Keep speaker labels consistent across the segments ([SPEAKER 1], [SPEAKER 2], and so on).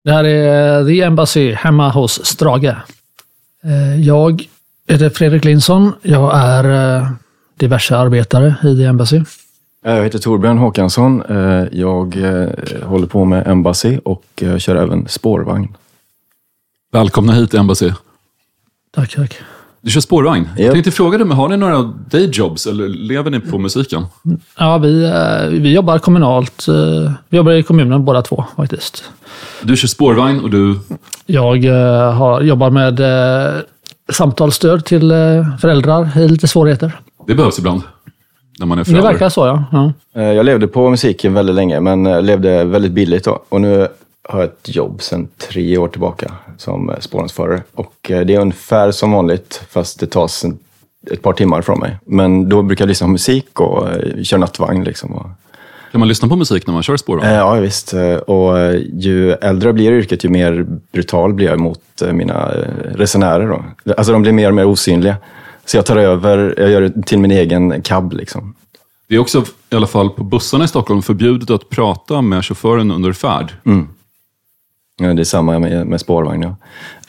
[SPEAKER 1] Det här är The Embassy hemma hos Strage. Jag heter Fredrik Lindsson. Jag är diverse arbetare i The Embassy.
[SPEAKER 2] Jag heter Torbjörn Håkansson. Jag håller på med Embassy och kör även spårvagn.
[SPEAKER 3] Välkomna hit Embassy.
[SPEAKER 1] Tack.
[SPEAKER 3] Du kör spårvagn.
[SPEAKER 2] Yep.
[SPEAKER 3] Jag tänkte fråga dig, men har ni några dayjobs eller lever ni på musiken?
[SPEAKER 1] Ja, vi jobbar kommunalt. Vi jobbar i kommunen båda två faktiskt.
[SPEAKER 3] Du kör spårvagn och du...
[SPEAKER 1] Jag jobbar med samtalsstöd till föräldrar i lite svårigheter.
[SPEAKER 3] Det behövs ibland när man är
[SPEAKER 1] Det
[SPEAKER 3] förälder.
[SPEAKER 1] verkar så, ja.
[SPEAKER 2] Jag levde på musiken väldigt länge, men levde väldigt billigt då. Och nu har jag ett jobb sedan 3 år tillbaka som spårvagnsförare. Och det är ungefär som vanligt, fast det tas ett par timmar från mig. Men då brukar jag lyssna på musik och köra nattvagn liksom.
[SPEAKER 3] Kan man lyssna på musik när man kör spårvagn?
[SPEAKER 2] Ja, visst. Och ju äldre blir yrket, ju mer brutal blir jag mot mina resenärer då. Alltså de blir mer och mer osynliga. Så jag tar över, jag gör det till min egen cab liksom.
[SPEAKER 3] Det är också, i alla fall på bussarna i Stockholm, förbjudet att prata med chauffören under färd.
[SPEAKER 2] Mm. Ja, det är samma med spårvagn, ja.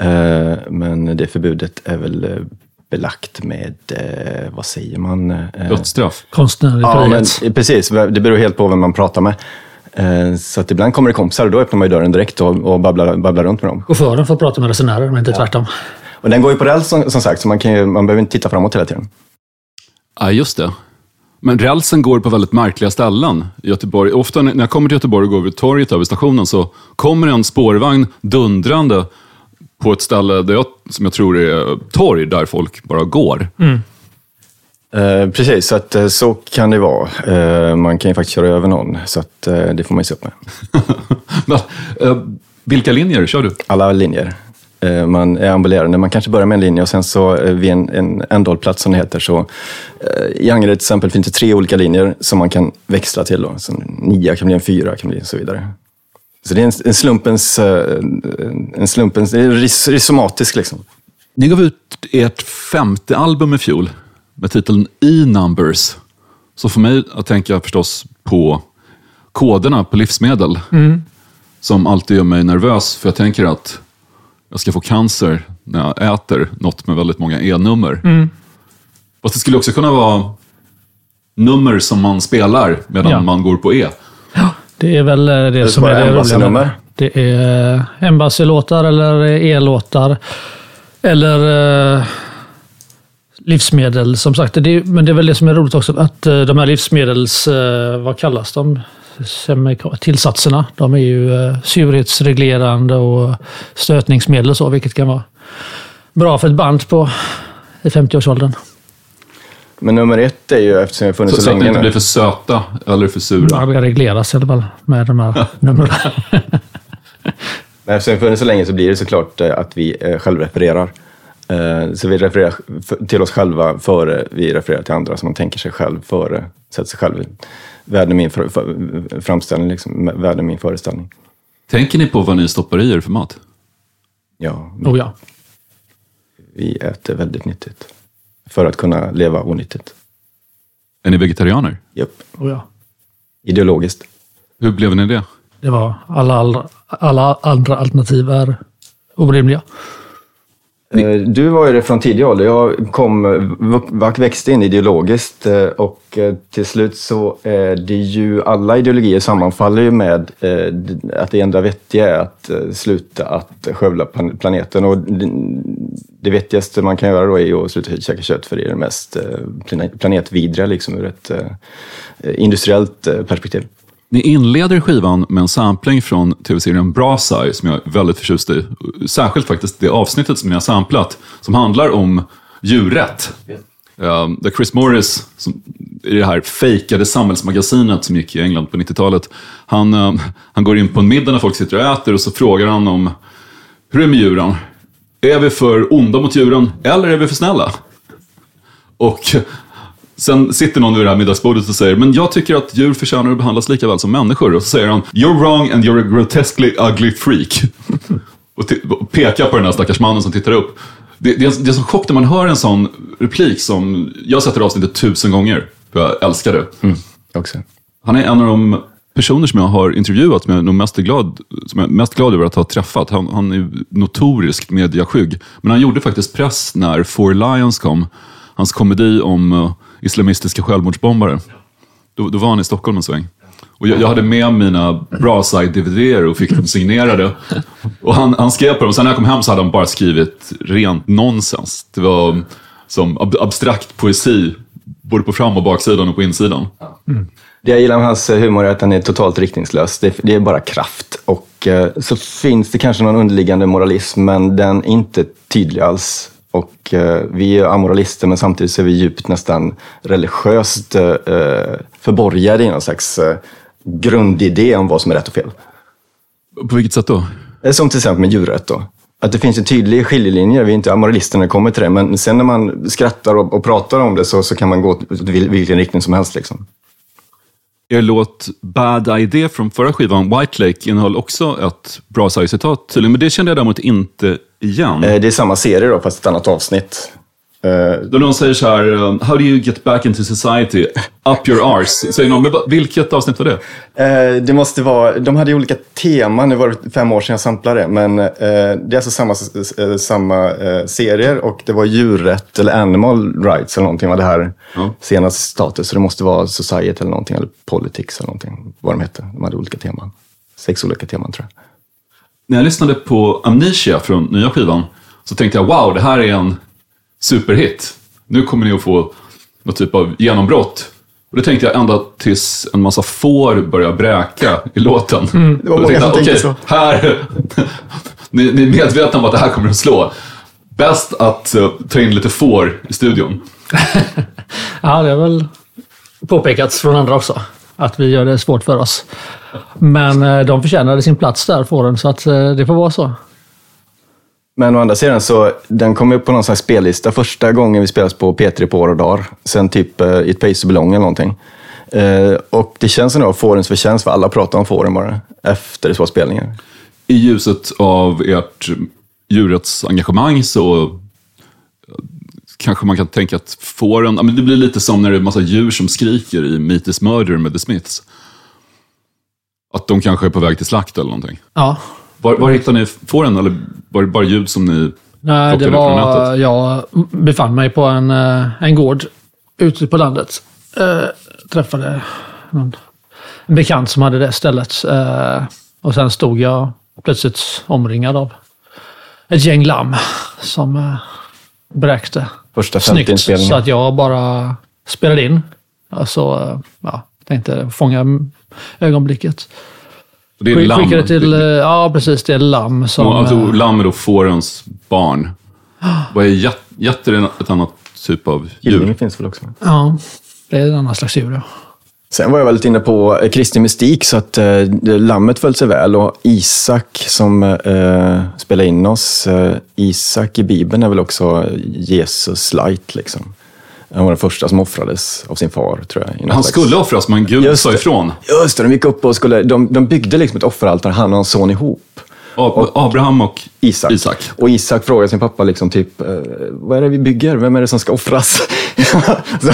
[SPEAKER 2] Men det förbudet är väl belagt med, vad säger man?
[SPEAKER 3] Dödsstraff.
[SPEAKER 1] Konstnärlig frihet.
[SPEAKER 2] Men precis, det beror helt på vem man pratar med. Så att ibland kommer det kompisar och då öppnar man ju dörren direkt och babblar runt med dem.
[SPEAKER 1] Chauffören får prata med resenärer, men inte tvärtom.
[SPEAKER 2] Och den går ju på räls som sagt, så man behöver inte titta framåt hela tiden.
[SPEAKER 3] Ja, just det. Men rälsen går på väldigt märkliga ställen i Göteborg. Ofta när jag kommer till Göteborg och går över torget över stationen så kommer en spårvagn dundrande på ett ställe där som jag tror är torg, där folk bara går.
[SPEAKER 1] Mm.
[SPEAKER 2] Precis, så att så kan det vara. Man kan ju faktiskt köra över någon, så att det får man ju se upp med.
[SPEAKER 3] Vilka linjer kör du?
[SPEAKER 2] Alla linjer. Man är ambulerande. Man kanske börjar med en linje och sen så vid en ändhållplats som det heter, så i Angered till exempel finns det 3 olika linjer som man kan växla till då. Så 9 kan bli en 4 kan bli och så vidare. Så det är en slumpens det är risomatisk liksom.
[SPEAKER 3] Ni gav ut ert 5:e album i fjol med titeln E-Numbers. Så för mig att tänka förstås på koderna på livsmedel. Som alltid gör mig nervös, för jag tänker att jag ska få cancer när jag äter något med väldigt många E-nummer. Fast det skulle också kunna vara nummer som man spelar medan man går på E.
[SPEAKER 1] Ja, det är väl det som är det roliga. Det är Embassy-låtar eller E-låtar eller livsmedel som sagt. Men det är väl det som är roligt också, att de här livsmedels, vad kallas de? Tillsatserna, de är ju surhetsreglerande och stötningsmedel och så, vilket kan vara bra för ett band i 50-årsåldern.
[SPEAKER 2] Men nummer 1 är ju, eftersom jag funnits så länge
[SPEAKER 3] att det inte blir för söta eller för sura.
[SPEAKER 1] Ja, det regleras i alla fall med de här numren.
[SPEAKER 2] Men eftersom jag funnits så länge så blir det såklart att vi självrefererar. Så vi refererar till oss själva före vi refererar till andra, så man tänker sig själv före, sätter sig själv världen min framställning, liksom, världen min föreställning.
[SPEAKER 3] Tänker ni på vad ni stoppar i er för mat?
[SPEAKER 2] Ja.
[SPEAKER 1] Ja.
[SPEAKER 2] Vi äter väldigt nyttigt för att kunna leva onyttigt.
[SPEAKER 3] Är ni vegetarianer?
[SPEAKER 2] Japp.
[SPEAKER 1] Ja.
[SPEAKER 2] Ideologiskt.
[SPEAKER 3] Hur blev ni det?
[SPEAKER 1] Det var alla andra alternativ är orimliga.
[SPEAKER 2] Du var ju det från tidig ålder. Jag växte in ideologiskt och till slut så är det ju, alla ideologier sammanfaller ju med att det enda vettiga är att sluta att skövla planeten. Och det vettigaste man kan göra då är ju att sluta käka kött, för det är det mest planetvidriga liksom, ur ett industriellt perspektiv.
[SPEAKER 3] Ni inleder skivan med en sampling från tv-serien Brass-Eye som jag är väldigt förtjust i. Särskilt faktiskt det avsnittet som ni har samplat, som handlar om djurrätt. Där Chris Morris, som i det här fejkade samhällsmagasinet som gick i England på 90-talet, han går in på en middag när folk sitter och äter, och så frågar han om hur är det med djuren? Är vi för onda mot djuren eller är vi för snälla? Och sen sitter någon vid det här middagsbordet och säger, men jag tycker att djur förtjänar att behandlas lika väl som människor. Och så säger han, you're wrong and you're a grotesquely ugly freak. och pekar på den här stackars mannen som tittar upp. Det är så chock när man hör en sån replik som, jag har sett det avsnittet 1000 gånger, för jag älskar det.
[SPEAKER 2] Också.
[SPEAKER 3] Han är en av de personer som jag har intervjuat som jag är mest glad över att ha träffat. Han är notoriskt mediaskygg. Men han gjorde faktiskt press när Four Lions kom. Hans komedi om islamistiska självmordsbombare. Då var han i Stockholm en sväng. Och jag hade med mina Braaside-DVD:er och fick dem signerade. Och han skrev på dem. Sen när jag kom hem så hade han bara skrivit rent nonsens. Det var som abstrakt poesi. Både på fram- och baksidan och på insidan.
[SPEAKER 2] Mm. Det jag gillar med hans humor är att den är totalt riktningslös. Det är bara kraft. Och så finns det kanske någon underliggande moralism, men den är inte tydlig alls. Och vi är amoralister, men samtidigt så är vi djupt nästan religiöst förborgade i någon slags grundidé om vad som är rätt och fel.
[SPEAKER 3] På vilket sätt då?
[SPEAKER 2] Som till exempel med djurrätt då. Att det finns en tydlig skiljelinje, vi är inte amoralister när det kommer till det, men sen när man skrattar och pratar om det så kan man gå till vilken riktning som helst liksom.
[SPEAKER 3] Er låt Bad Idea från förra skivan, White Lake, innehöll också ett Braaside-citat tydligen, men det kände jag däremot inte igen.
[SPEAKER 2] Det är samma serie då, fast ett annat avsnitt.
[SPEAKER 3] Då någon säger så här, how do you get back into society? Up your arse. Säger någon, men vilket avsnitt var det?
[SPEAKER 2] Det måste vara, de hade ju olika teman, det var 5 år sedan jag samplade, men det är alltså samma serier, och det var djurrätt eller animal rights eller någonting var det här senaste status, så det måste vara society eller någonting, eller politics eller någonting, vad de hette. De hade olika teman, 6 olika teman tror jag.
[SPEAKER 3] När jag lyssnade på Amnesia från nya skivan så tänkte jag, wow, det här är en superhit. Nu kommer ni att få något typ av genombrott. Och det tänkte jag ända tills en massa får börjar bräka i låten.
[SPEAKER 2] Det var många som tänkte så.
[SPEAKER 3] Här, ni är medvetna om att det här kommer att slå. Bäst att ta in lite får i studion.
[SPEAKER 1] Ja, det har väl påpekats från andra också. Att vi gör det svårt för oss. Men de förtjänade sin plats där, fåren, så att det får vara så.
[SPEAKER 2] Men å andra sidan så, den kom upp på någon slags spellista första gången vi spelades på P3 på år och dagar. Sen typ It Pays to Belong eller någonting. Och det känns som det var fårens förtjänst, för alla pratar om fåren bara efter så spelningar.
[SPEAKER 3] I ljuset av ert djurrättsengagemang så kanske man kan tänka att fåren, men det blir lite som när det är en massa djur som skriker i Meat is Murder med The Smiths. Att de kanske är på väg till slakt eller någonting.
[SPEAKER 1] Ja.
[SPEAKER 3] Var hittade ni fåren, eller var det bara ljud som ni...
[SPEAKER 1] Nej, det var... Jag befann mig på en gård ute på landet. Träffade en bekant som hade det stället. Och sen stod jag plötsligt omringad av ett gäng lamm som bräkte.
[SPEAKER 2] Första 50-inspelningen.
[SPEAKER 1] Så att jag bara spelade in. Alltså, tänkte fånga ögonblicket.
[SPEAKER 3] Det är lamm.
[SPEAKER 1] Skickade till, ja precis, det är lamm som...
[SPEAKER 3] Alltså, lamm är då fårens barn. Vad är jätter ett annat typ av djur?
[SPEAKER 2] Gillingen finns väl också?
[SPEAKER 1] Ja, det är en annan slags djur, ja.
[SPEAKER 2] Sen var jag väldigt inne på kristen mystik, så att lammet föll sig väl, och Isak som spelar in oss, Isak i Bibeln är väl också Jesus light liksom. Han var den första som offrades av sin far, tror jag.
[SPEAKER 3] Han skulle offras, men Gud sa ifrån.
[SPEAKER 2] Just det, de gick upp och de byggde liksom ett offeraltare, han och en son ihop.
[SPEAKER 3] Abraham och Isak.
[SPEAKER 2] Och Isak frågade sin pappa liksom typ, vad är det vi bygger? Vem är det som ska offras? Så,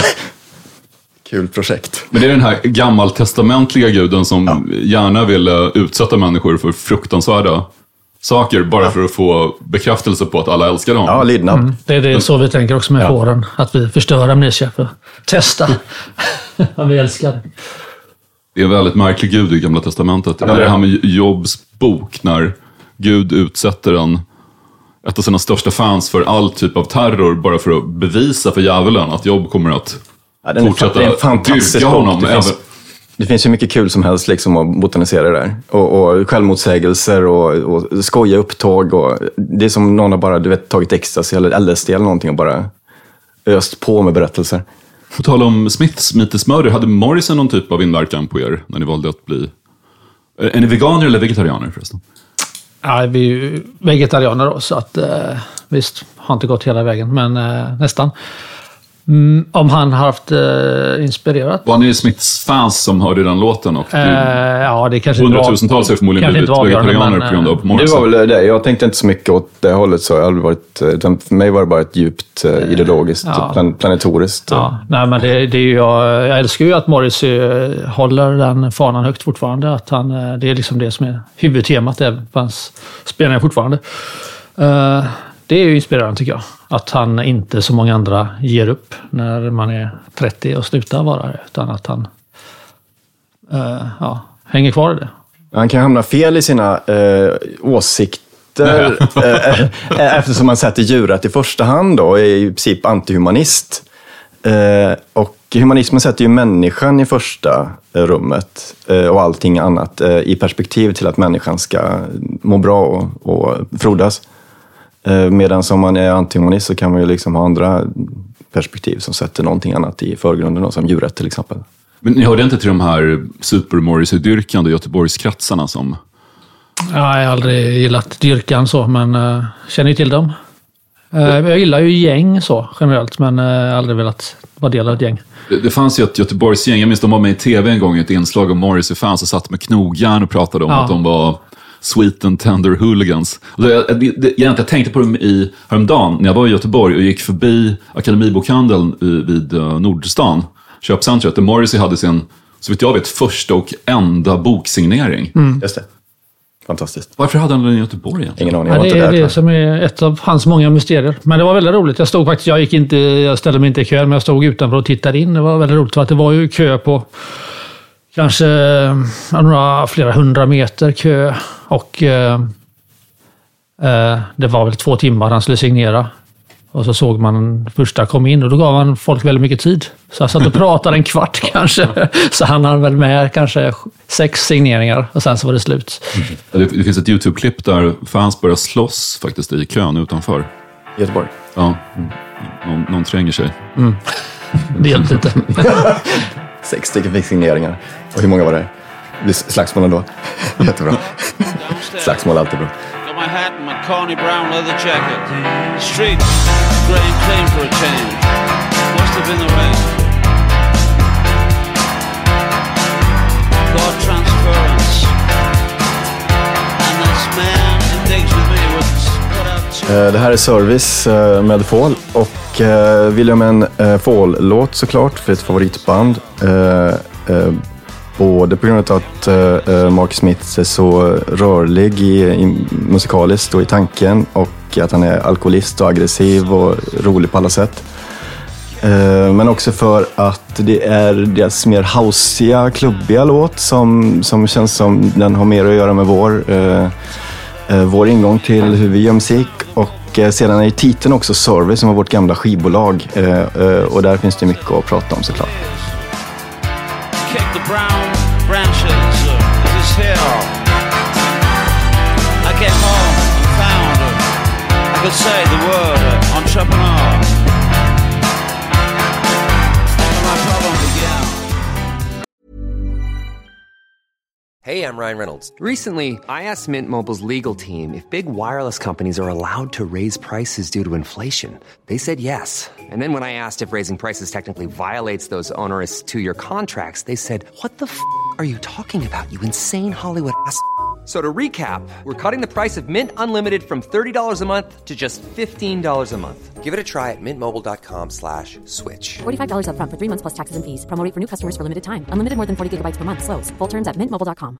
[SPEAKER 2] kul projekt.
[SPEAKER 3] Men det är den här gammaltestamentliga guden som gärna vill utsätta människor för fruktansvärda saker bara för att få bekräftelse på att alla älskar dem.
[SPEAKER 2] Ja, lydnad.
[SPEAKER 1] Det är så vi tänker också med fåren. Att vi förstör amnesia för att testa vad vi älskar.
[SPEAKER 3] Det är en väldigt märklig gud i Gamla testamentet. Eller det här med Jobs bok, när Gud utsätter ett av sina största fans för all typ av terror bara för att bevisa för djävulen att Jobb kommer att fortsätta dyrka honom.
[SPEAKER 2] Det finns ju mycket kul som helst liksom att botanisera där. Och självmotsägelser och skoja upptåg. Och det är som någon har bara tagit ecstasy eller LSD eller någonting och bara öst på med berättelser.
[SPEAKER 3] På tal om Smiths Meat is Murder, hade Morrison någon typ av inverkan på er när ni valde att bli... Är ni veganer eller vegetarianer förresten?
[SPEAKER 1] Ja, vi är ju vegetarianer då, så att visst, har inte gått hela vägen, men nästan. Om han har haft inspirerat.
[SPEAKER 3] Var ni Smiths fans som hörde den låten? Och
[SPEAKER 1] ja, det kanske
[SPEAKER 3] hundratusentals har förmodligen blivit vegetarianer på grund av
[SPEAKER 2] Morrissey. Det var väl det. Jag tänkte inte så mycket åt det hållet. Så jag aldrig varit, för mig var det bara ett djupt ideologiskt, planetoriskt.
[SPEAKER 1] Ja. Nej, men det är ju, jag älskar ju att Morrissey håller den fanan högt fortfarande. Att det är liksom det som är huvudtemat även på hans spelningar fortfarande. Det är ju inspirerande tycker jag. Att han inte som många andra ger upp när man är 30 och slutar vara det. Utan att han hänger kvar i det.
[SPEAKER 2] Han kan hamna fel i sina åsikter eftersom man sätter djuret i första hand då, är i princip antihumanist. Och humanismen sätter ju människan i första rummet och allting annat i perspektiv till att människan ska må bra och frodas. Medan som man är antihumanist så kan man ju liksom ha andra perspektiv som sätter någonting annat i förgrunden, som djuret till exempel.
[SPEAKER 3] Men ni hörde inte till de här super-Morrissey-dyrkande Göteborgskratsarna som...
[SPEAKER 1] Ja, jag har aldrig gillat dyrkan så, men känner ju till dem. Jag gillar ju gäng så generellt, men aldrig velat vara del av ett gäng.
[SPEAKER 3] Det fanns ju ett Göteborgsgäng, jag minns de var med i tv en gång i ett inslag om Morrissey-fans och satt med knogjärn och pratade om att de var sweet and tender hooligans. Jag tänkte på dem häromdagen när jag var i Göteborg och gick förbi Akademibokhandeln vid Nordstan, köpcentret, där Morrissey hade sin, så vitt jag vet, första och enda boksignering.
[SPEAKER 2] Just det. Fantastiskt.
[SPEAKER 3] Varför hade han den i Göteborg egentligen?
[SPEAKER 2] Ingen aning.
[SPEAKER 1] Ja, det är det som är ett av hans många mysterier. Men det var väldigt roligt. Jag ställde mig inte i kö, men jag stod utanför och tittade in. Det var väldigt roligt för att det var ju kö på kanske flera 100 meter kö. Och det var väl 2 timmar han skulle signera. Och så såg man första kom in och då gav han folk väldigt mycket tid. Så jag satt och pratade en kvart kanske. Så han hade väl med kanske 6 signeringar och sen så var det slut.
[SPEAKER 3] Det finns ett YouTube-klipp där fans börjar slåss faktiskt i kön utanför.
[SPEAKER 2] Göteborg?
[SPEAKER 3] Ja, någon tränger sig.
[SPEAKER 1] Det hjälpte inte.
[SPEAKER 2] 6 stycken fick signeringar. Och hur många var det? Slagsmål då? Jättebra. Slagsmål alltid bra.
[SPEAKER 4] My hat and my Carney Brown leather jacket. Street, grey and clean for a change. Must have been the rain. God transference. And this man indigs with me with
[SPEAKER 2] det här är Service med Fall och William en Fall-låt såklart för ett favoritband. Både på grund av att Mark Smith är så rörlig musikaliskt och i tanken och att han är alkoholist och aggressiv och rolig på alla sätt. Men också för att det är deras mer houseiga, klubbiga låt som känns som den har mer att göra med vår ingång till hur vi gör musik. Och sedan är titeln också Service som var vårt gamla skivbolag och där finns det mycket att prata om såklart.
[SPEAKER 4] branches of his hair. I came home and found I could say the word entrepreneur. My problem began.
[SPEAKER 5] Hey, I'm Ryan Reynolds. Recently, I asked Mint Mobile's legal team if big wireless companies are allowed to raise prices due to inflation. They said yes. And then when I asked if raising prices technically violates those onerous 2-year contracts, they said, "What the f*** are you talking about, you insane Hollywood ass?" So to recap, we're cutting the price of Mint Unlimited from $30 a month to just $15 a month. Give it a try at mintmobile.com/switch.
[SPEAKER 6] $45 up front for 3 months plus taxes and fees. Promo rate for new customers for limited time. Unlimited more than 40 gigabytes per month. Slows full terms at mintmobile.com.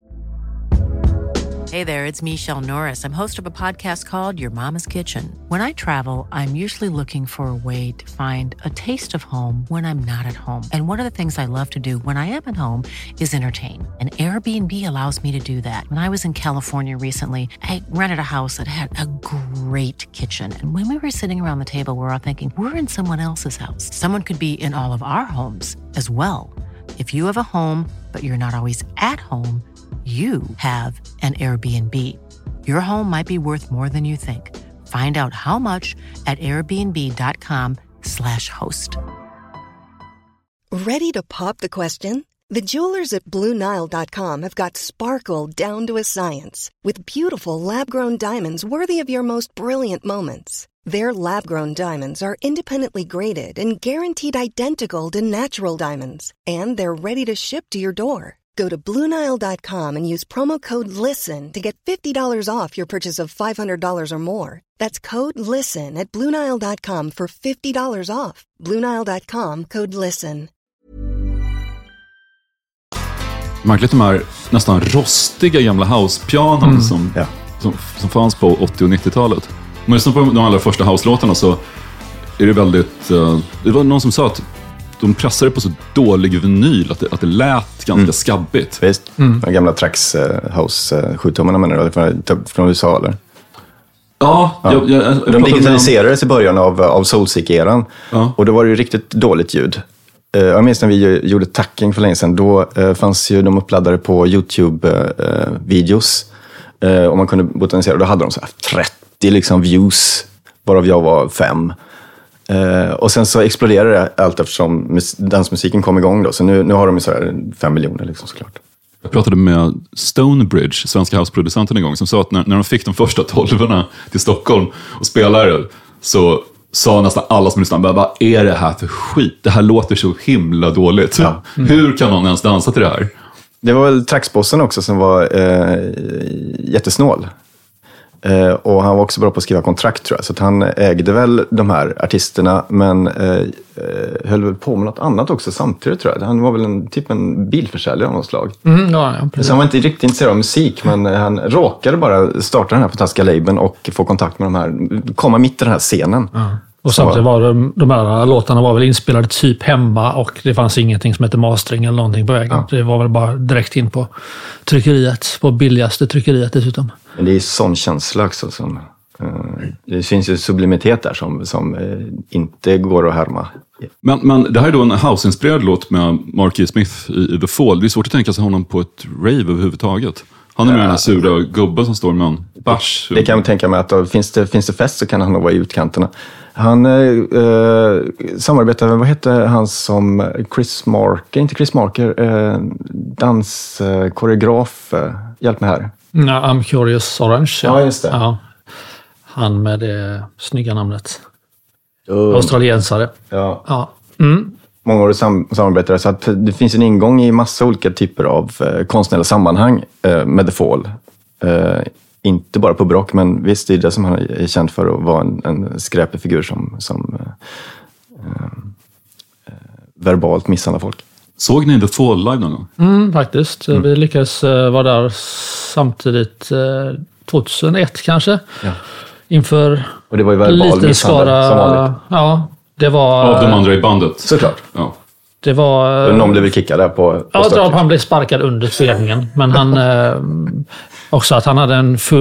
[SPEAKER 7] Hey there, it's Michelle Norris. I'm host of a podcast called Your Mama's Kitchen. When I travel, I'm usually looking for a way to find a taste of home when I'm not at home. And one of the things I love to do when I am at home is entertain. And Airbnb allows me to do that. When I was in California recently, I rented a house that had a great kitchen. And when we were sitting around the table, we were all thinking, we're in someone else's house. Someone could be in all of our homes as well. If you have a home, but you're not always at home, you have an Airbnb. Your home might be worth more than you think. Find out how much at airbnb.com/host.
[SPEAKER 8] Ready to pop the question? The jewelers at BlueNile.com have got sparkle down to a science with beautiful lab-grown diamonds worthy of your most brilliant moments. Their lab-grown diamonds are independently graded and guaranteed identical to natural diamonds, and they're ready to ship to your door. Go to BlueNile.com and use promo code LISTEN to get $50 off your purchase of $500 or more. That's code LISTEN at BlueNile.com for $50 off. BlueNile.com, code LISTEN.
[SPEAKER 3] Märkligt de här nästan rostiga gamla house-pianon som fanns på 80- och 90-talet. Om man lyssnar på de allra första house-låtarna så är det väldigt... det var någon som sa att de pressade på så dålig vinyl att det lät ganska skabbigt.
[SPEAKER 2] Visst, de gamla Trax House 7-tummarna menar du från USA eller?
[SPEAKER 3] Ja.
[SPEAKER 2] De digitaliserades i början av Soulseek-eran och då var det ju riktigt dåligt ljud. Jag minns när vi gjorde Tacking för länge sedan, då fanns ju de uppladdade på YouTube-videos och man kunde botanisera, och då hade de så här 30 liksom views, varav jag var 5. Och sen så exploderade det allt eftersom dansmusiken kom igång då, så nu har de ju så här 5 miljoner liksom såklart.
[SPEAKER 3] Jag pratade med Stonebridge, svenska houseproducenten en gång, som sa att när de fick de första 12:orna till Stockholm och spelade så sa nästan alla som lyssnade, vad är det här för skit? Det här låter så himla dåligt. Ja. Hur kan någon ens dansa till det här?
[SPEAKER 2] Det var väl Traxbossen också som var jättesnål. Och han var också bra på att skriva kontrakt tror jag. Så att han ägde väl de här artisterna, men höll väl på med något annat också samtidigt tror jag. Han var väl en bilförsäljare av något slag. Så han var inte riktigt intresserad av musik, men han råkade bara starta den här fantastiska labeln och få kontakt med de här, komma mitt i den här scenen.
[SPEAKER 1] Och samtidigt var de här låtarna var väl inspelade typ hemma och det fanns ingenting som hette mastering eller någonting på vägen. Det var väl bara direkt in på tryckeriet, på billigaste tryckeriet dessutom.
[SPEAKER 2] Men det är sån känsla också som... det finns ju sublimitet där som inte går att härma.
[SPEAKER 3] Men det här är då en house-inspirerad låt med Marky Smith i The Fall. Det är svårt att tänka sig honom på ett rave överhuvudtaget. Han är med den här sura gubben som står med en bärs.
[SPEAKER 2] Det kan jag tänka mig att då, finns det fest så kan han nog vara i utkanterna. Han samarbetar med, vad heter han som Chris Marker, danskoreograf. Hjälp mig här.
[SPEAKER 1] I'm Curious Orange.
[SPEAKER 2] Ja, just det.
[SPEAKER 1] Ja. Han med det snygga namnet. Australiensare.
[SPEAKER 2] Ja. Många år samarbetare, så att det finns en ingång i massa olika typer av konstnärliga sammanhang med The Fall. Inte bara på brock, men visst det är det som han är känd för att vara en skräpig figur som verbalt misshandlar folk.
[SPEAKER 3] Såg ni The Fall live någon gång?
[SPEAKER 1] Faktiskt. Vi lyckades vara där samtidigt 2001 kanske. Ja. Inför
[SPEAKER 2] och det var ju verbal misshandel som vanligt.
[SPEAKER 1] Ja, det var...
[SPEAKER 3] Av de andra i bandet.
[SPEAKER 2] Såklart.
[SPEAKER 1] Ja. Det var...
[SPEAKER 2] Någon blev kickad där på
[SPEAKER 1] ja, han blev sparkad under spelningen. Men han... också att han hade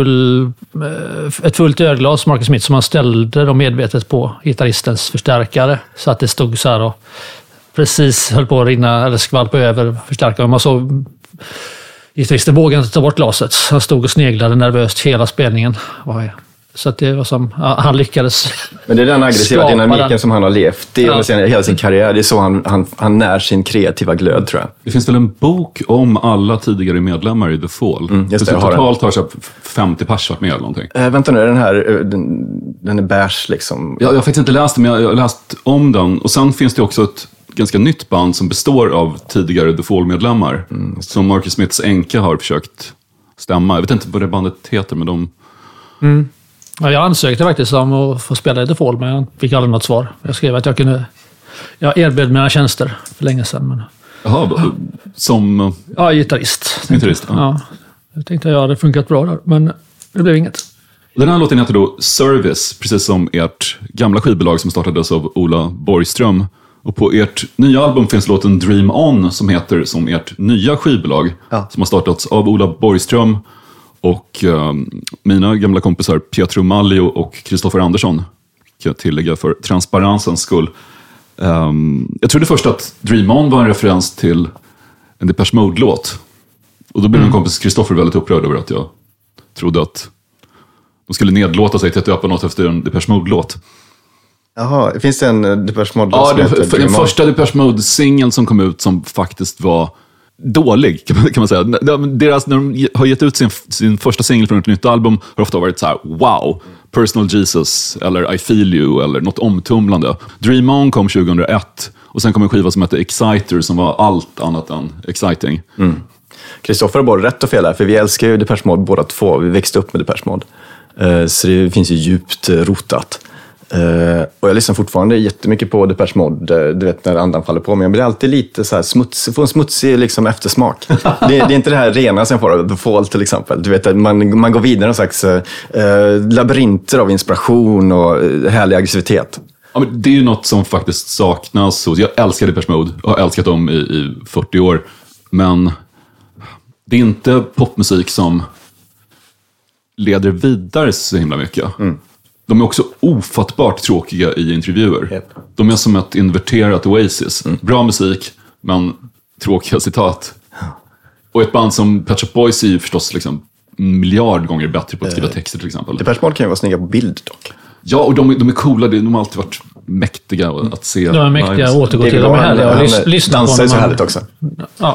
[SPEAKER 1] ett fullt ölglas, Marcus Smith, som han ställde då medvetet på gitarristens förstärkare. Så att det stod så här och precis höll på att rinna eller skvalpa över förstärkaren. Man såg gitarristen vågade inte ta bort glaset. Han stod och sneglade nervöst hela spelningen. Så att det var som, han lyckades.
[SPEAKER 2] Men det är den aggressiva dynamiken som han har levt i hela sin karriär. Det är så han när sin kreativa glöd, tror jag.
[SPEAKER 3] Det finns väl en bok om alla tidigare medlemmar i The Fall.
[SPEAKER 2] Just det,
[SPEAKER 3] totalt har så 50 pers varit med eller någonting.
[SPEAKER 2] Vänta nu, den är bärs liksom.
[SPEAKER 3] Jag har faktiskt inte läst den, men jag har läst om den. Och sen finns det också ett ganska nytt band som består av tidigare The Fall-medlemmar. Som Marcus Smiths änka har försökt stämma. Jag vet inte vad det bandet heter, men de...
[SPEAKER 1] Ja, jag ansökte faktiskt om att få spela i The Fall, men jag fick aldrig något svar. Jag skrev att jag erbjöd mina tjänster för länge sedan. Men...
[SPEAKER 3] Jaha, som...
[SPEAKER 1] Ja, gitarrist.
[SPEAKER 3] Gitarrist,
[SPEAKER 1] ja. Jag tänkte att jag hade funkat bra där, men det blev inget.
[SPEAKER 3] Den här låten heter då Service, precis som ert gamla skivbolag som startades av Ola Borgström. Och på ert nya album finns låten Dream On som heter som ert nya skivbolag som har startats av Ola Borgström och mina gamla kompisar Pietro Maglio och Kristoffer Andersson, kan jag tillägga för transparensens skull. Jag trodde först att Dream On var en referens till en Depeche Mode-låt. Och då blev min kompis Kristoffer väldigt upprörd över att jag trodde att de skulle nedlåta sig till att döpa något efter en Depeche Mode-låt.
[SPEAKER 2] Jaha, finns det en Depeche Mode-låt?
[SPEAKER 3] Ja, den första Depeche Mode-singeln som kom ut som faktiskt var dålig, kan man säga. När de har gett ut sin första singel från ett nytt album har det ofta varit så här: wow, Personal Jesus eller I Feel You eller något omtumlande. Dream On kom 2001 och sen kom en skiva som hette Exciter som var allt annat än exciting.
[SPEAKER 2] Kristoffer har både rätt och fel här, för vi älskar ju Depeche Mode båda två. Vi växte upp med Depeche Mode. Så det finns ju djupt rotat. Och jag lyssnar fortfarande jättemycket på Depeche Mode, du vet när andan faller på. Men jag blir alltid lite så här får en smutsig liksom eftersmak. Det är inte det här rena som jag får av The Fall till exempel. Du vet att man går vidare någon slags labyrinter av inspiration och härlig aggressivitet.
[SPEAKER 3] Ja, men det är ju något som faktiskt saknas. Jag älskar Depeche Mode och har älskat dem i 40 år. Men det är inte popmusik som leder vidare så himla mycket. De är också ofattbart tråkiga i intervjuer.
[SPEAKER 2] Yep.
[SPEAKER 3] De är som ett inverterat Oasis. Bra musik, men tråkiga citat. Och ett band som Pet Shop Boys är ju förstås liksom miljard gånger bättre på att skriva texter till exempel.
[SPEAKER 2] Depeche Mode kan ju vara snygga på bild dock.
[SPEAKER 3] Ja, och de är coola. De har alltid varit mäktiga att se.
[SPEAKER 1] De är mäktiga att återgå till. De är härliga att lyssna på.
[SPEAKER 2] Dansar är så härligt också.
[SPEAKER 1] Ja.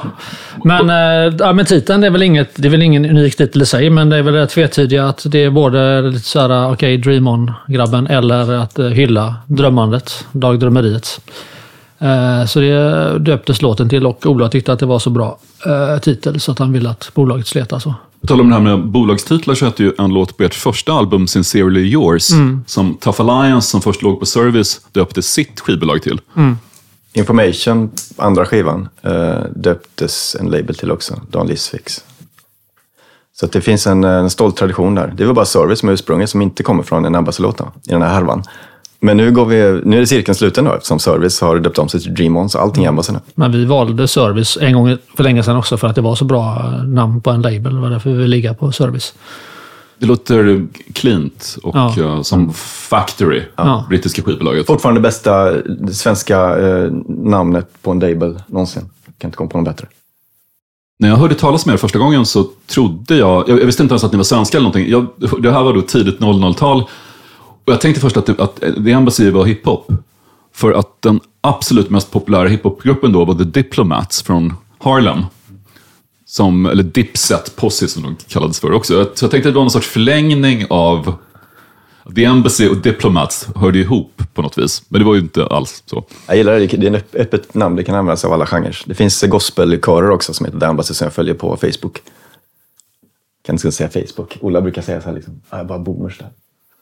[SPEAKER 1] Men titeln det är väl ingen unik titel i sig, men det är väl rätt tvetydiga att det är både lite så här, okej, Dream On-grabben, eller att hylla drömmandet, dagdrömmeriet. Så det döptes låten till, och Ola tyckte att det var så bra titel så att han ville att bolaget slet så.
[SPEAKER 3] På tal om det här med bolagstitlar så hette ju en låt på ert första album, Sincerely Yours, som Tough Alliance, som först låg på Service, döpte sitt skivbolag till.
[SPEAKER 2] Information, andra skivan, döptes en label till också, Don Lisfix. Så att det finns en stolt tradition där. Det var bara Service med ursprunget som inte kommer från en Ambassador i den här härvan. Men nu är det cirkeln sluten då, eftersom Service har döpt om sig till Dream On, så allting är Ambassador.
[SPEAKER 1] Men vi valde Service en gång för länge sedan också för att det var så bra namn på en label. Det var därför vi ligger på Service.
[SPEAKER 3] Det låter cleant och som Factory, brittiska skivbolaget.
[SPEAKER 2] Fortfarande bästa svenska namnet på en label någonsin. Kan inte komma på något bättre.
[SPEAKER 3] När jag hörde talas med er första gången så trodde jag visste inte ens att ni var svenska eller någonting. Det här var då tidigt 00-tal. Och jag tänkte först att The Embassy var hiphop. För att den absolut mest populära hiphopgruppen då var The Diplomats från Harlem. Eller Dipset Posse som de kallades för också. Så jag tänkte att det var någon sorts förlängning av The Embassy och Diplomats hörde ihop på något vis. Men det var ju inte alls så.
[SPEAKER 2] Jag gillar det. Det är ett öppet namn. Det kan användas av alla genrer. Det finns gospelkörer också som heter The Embassy som jag följer på Facebook. Kan inte säga Facebook. Ola brukar säga så här liksom. Jag bara boomers där.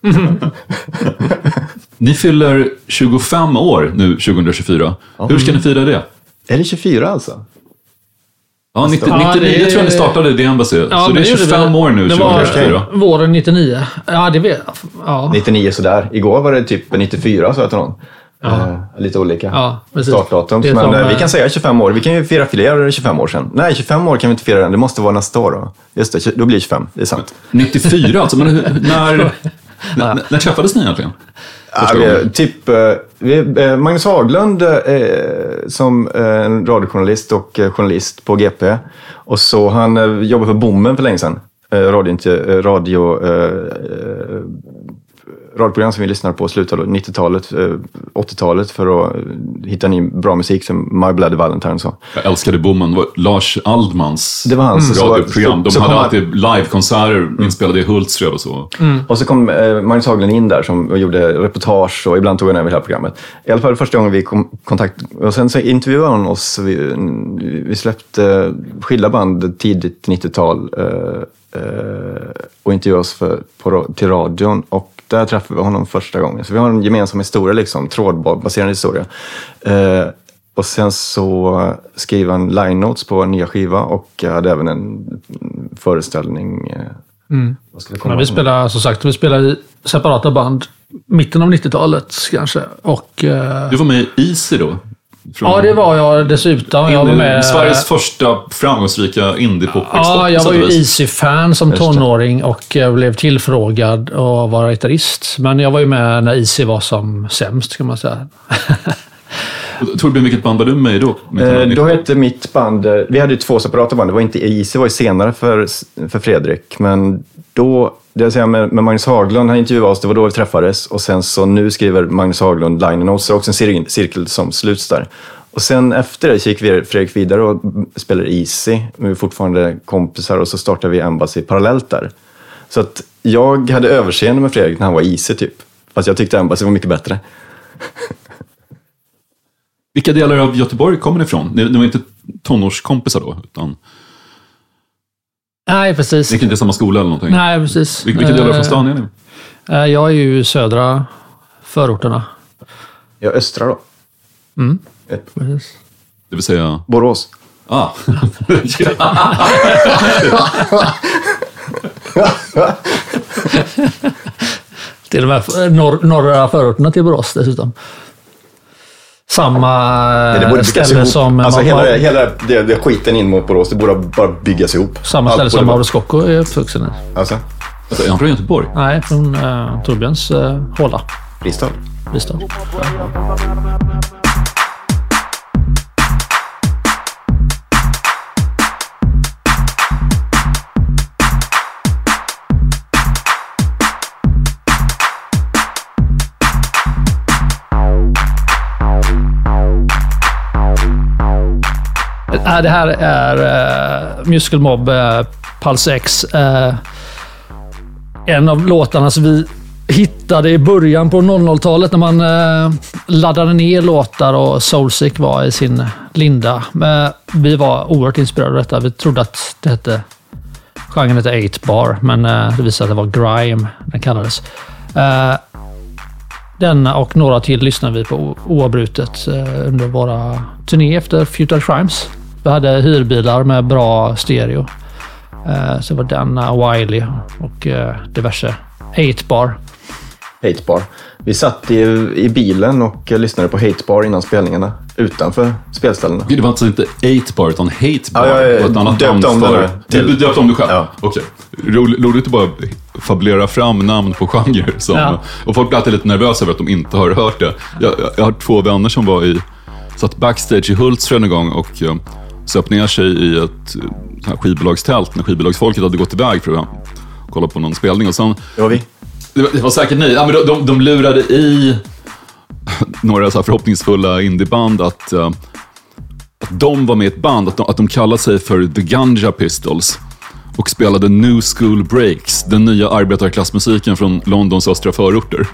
[SPEAKER 3] Ni fyller 25 år nu 2024. Hur ska ni fira det?
[SPEAKER 2] Är det 24 alltså?
[SPEAKER 3] Ja, 99 tror jag ni startade The Embassy. Så det är 25 år nu 2024.
[SPEAKER 1] Det var våren 99. Ja, det vet jag. Ja.
[SPEAKER 2] 99 sådär. Igår var det typ 94 så jag till någon. Lite olika startdatum. Men vi kan säga 25 år. Vi kan ju fira fler 25 år sedan. Nej, 25 år kan vi inte fira den. Det måste vara nästa år då. Just det, då blir det 25. Det är sant.
[SPEAKER 3] 94 alltså? Men när träffades ni egentligen?
[SPEAKER 2] Magnus Haglund som en radiojournalist och journalist på GP. Och så han jobbade för Bommen för länge sedan. Radioprogram som vi lyssnade på slutet av 90-talet, 80-talet för att hitta ny bra musik som My Bloody Valentine. Så.
[SPEAKER 3] Jag älskade Bommen. Det var Lars Aldmans radioprogram. De hade alltid livekonserter inspelade i Hultsfred och så.
[SPEAKER 2] Och så kom Magnus Haglund in där som gjorde reportage och ibland tog han över hela programmet. I alla fall första gången vi kom i kontakt. Och sen så intervjuade han oss. Vi släppte skilda band tidigt 90-tal och intervjuade oss till radion. Och där träffade vi honom första gången. Så vi har en gemensam historia, liksom, trådbaserad historia. Och sen så skrev han line notes på en nya skiva och hade även en föreställning.
[SPEAKER 1] Vi spelade i separata band mitten av 90-talet kanske. Och,
[SPEAKER 3] du var med i Easy då?
[SPEAKER 1] Ja, det var jag dessutom. Jag var med
[SPEAKER 3] Sveriges första framgångsrika indie-pop-export.
[SPEAKER 1] Ja, jag var ju Easy-fan som tonåring och jag blev tillfrågad att vara gitarrist. Men jag var ju med när Easy var som sämst, kan man säga.
[SPEAKER 2] Torbjörn, vilket band var du med i då? Då hette mitt band, vi hade ju 2 separata band. Det var inte Easy, var ju senare för Fredrik. Men då, det jag säger med Magnus Haglund, han intervjuade oss, det var då vi träffades. Och sen så nu skriver Magnus Haglund liner notes, så också en cirkel som sluts där. Och sen efter det så gick Fredrik vidare och spelade Easy. Vi är fortfarande kompisar och så startade vi Embassy parallellt där. Så att jag hade överseende med Fredrik när han var Easy typ. Fast jag tyckte Embassy var mycket bättre.
[SPEAKER 3] Vilka delar av Göteborg kommer ni ifrån? Ni var inte tonårskompisar då? Utan...
[SPEAKER 1] Nej, precis.
[SPEAKER 3] Gick inte i samma skola eller någonting?
[SPEAKER 1] Nej, precis.
[SPEAKER 3] Vilka delar från stan är ni?
[SPEAKER 1] Jag är ju södra förorterna.
[SPEAKER 2] Ja, östra då.
[SPEAKER 1] Precis.
[SPEAKER 3] Det vill säga...
[SPEAKER 2] Borås.
[SPEAKER 1] Till och med norra förorterna till Borås dessutom. Samma ställe som...
[SPEAKER 2] Alltså hela det skiten in mot Borås, det borde bara byggas ihop.
[SPEAKER 1] Samma ställe som Mauro Scocco är uppvuxen i.
[SPEAKER 2] Alltså?
[SPEAKER 3] Är han från Göteborg?
[SPEAKER 1] Nej, från Torbjörns håla.
[SPEAKER 2] Bristad.
[SPEAKER 1] Det här är Musical Mob Pulse X. En av låtarna som vi hittade i början på 00-talet när man laddade ner låtar och Soulsick var i sin linda. Men vi var oerhört inspirerade av detta. Vi trodde att genren hette 8-bar, men det visade sig att det var grime den kallades. Denna och några till lyssnar vi på oavbrutet under våra turné efter Futile Crimes. Vi hade hyrbilar med bra stereo. Så var denna Wiley och diverse 8-bar.
[SPEAKER 2] 8-bar. Vi satt i bilen och lyssnade på 8-bar innan spelningarna utanför spelställena.
[SPEAKER 3] Det var alltså inte 8-bar utan 8-bar.
[SPEAKER 2] Ja,
[SPEAKER 3] ett annat
[SPEAKER 2] döpt om det.
[SPEAKER 3] Du döpte om det själv?
[SPEAKER 2] Ja.
[SPEAKER 3] Okej. Roligt att bara fabulera fram namn på genrer. Och folk blir alltid lite nervösa över att de inte har hört det. Jag har 2 vänner som satt backstage i Hultsfred en gång och söp ner sig i ett skivbolagstält när skivbolagsfolket hade gått iväg för att kolla på någon spelning. Och sen,
[SPEAKER 2] det var vi.
[SPEAKER 3] Det var säkert ni. Ja, men de lurade i några så här förhoppningsfulla indieband att de var med i ett band, att de kallade sig för The Ganja Pistols och spelade New School Breaks, den nya arbetarklassmusiken från Londons östra förorter.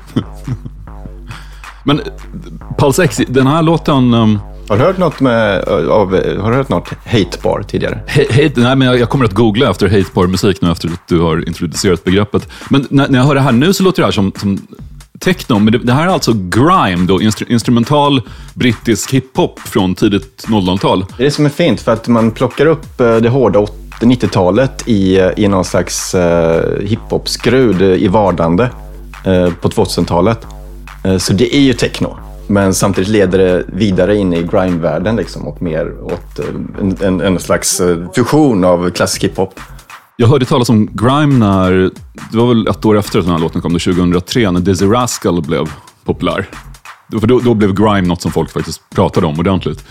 [SPEAKER 3] Men Pulse X, den här låten...
[SPEAKER 2] Har du hört något hate-bar tidigare?
[SPEAKER 3] Nej, men jag kommer att googla efter hate-bar-musik nu efter att du har introducerat begreppet. Men när jag hör det här nu så låter det här som techno, men det här är alltså grime då, instrumental brittisk hiphop från tidigt 00-tal.
[SPEAKER 2] Det är det som är fint, för att man plockar upp det hårda 80-90-talet i någon slags hiphop-skrud i vardande på 2000-talet. Så det är ju techno. Men samtidigt leder det vidare in i grime-världen liksom, och mer åt en slags fusion av klassisk hiphop.
[SPEAKER 3] Jag hörde talas om grime när, det var väl ett år efter att den här låten kom, 2003, när Dizzy Rascal blev populär. För då blev grime något som folk faktiskt pratade om ordentligt.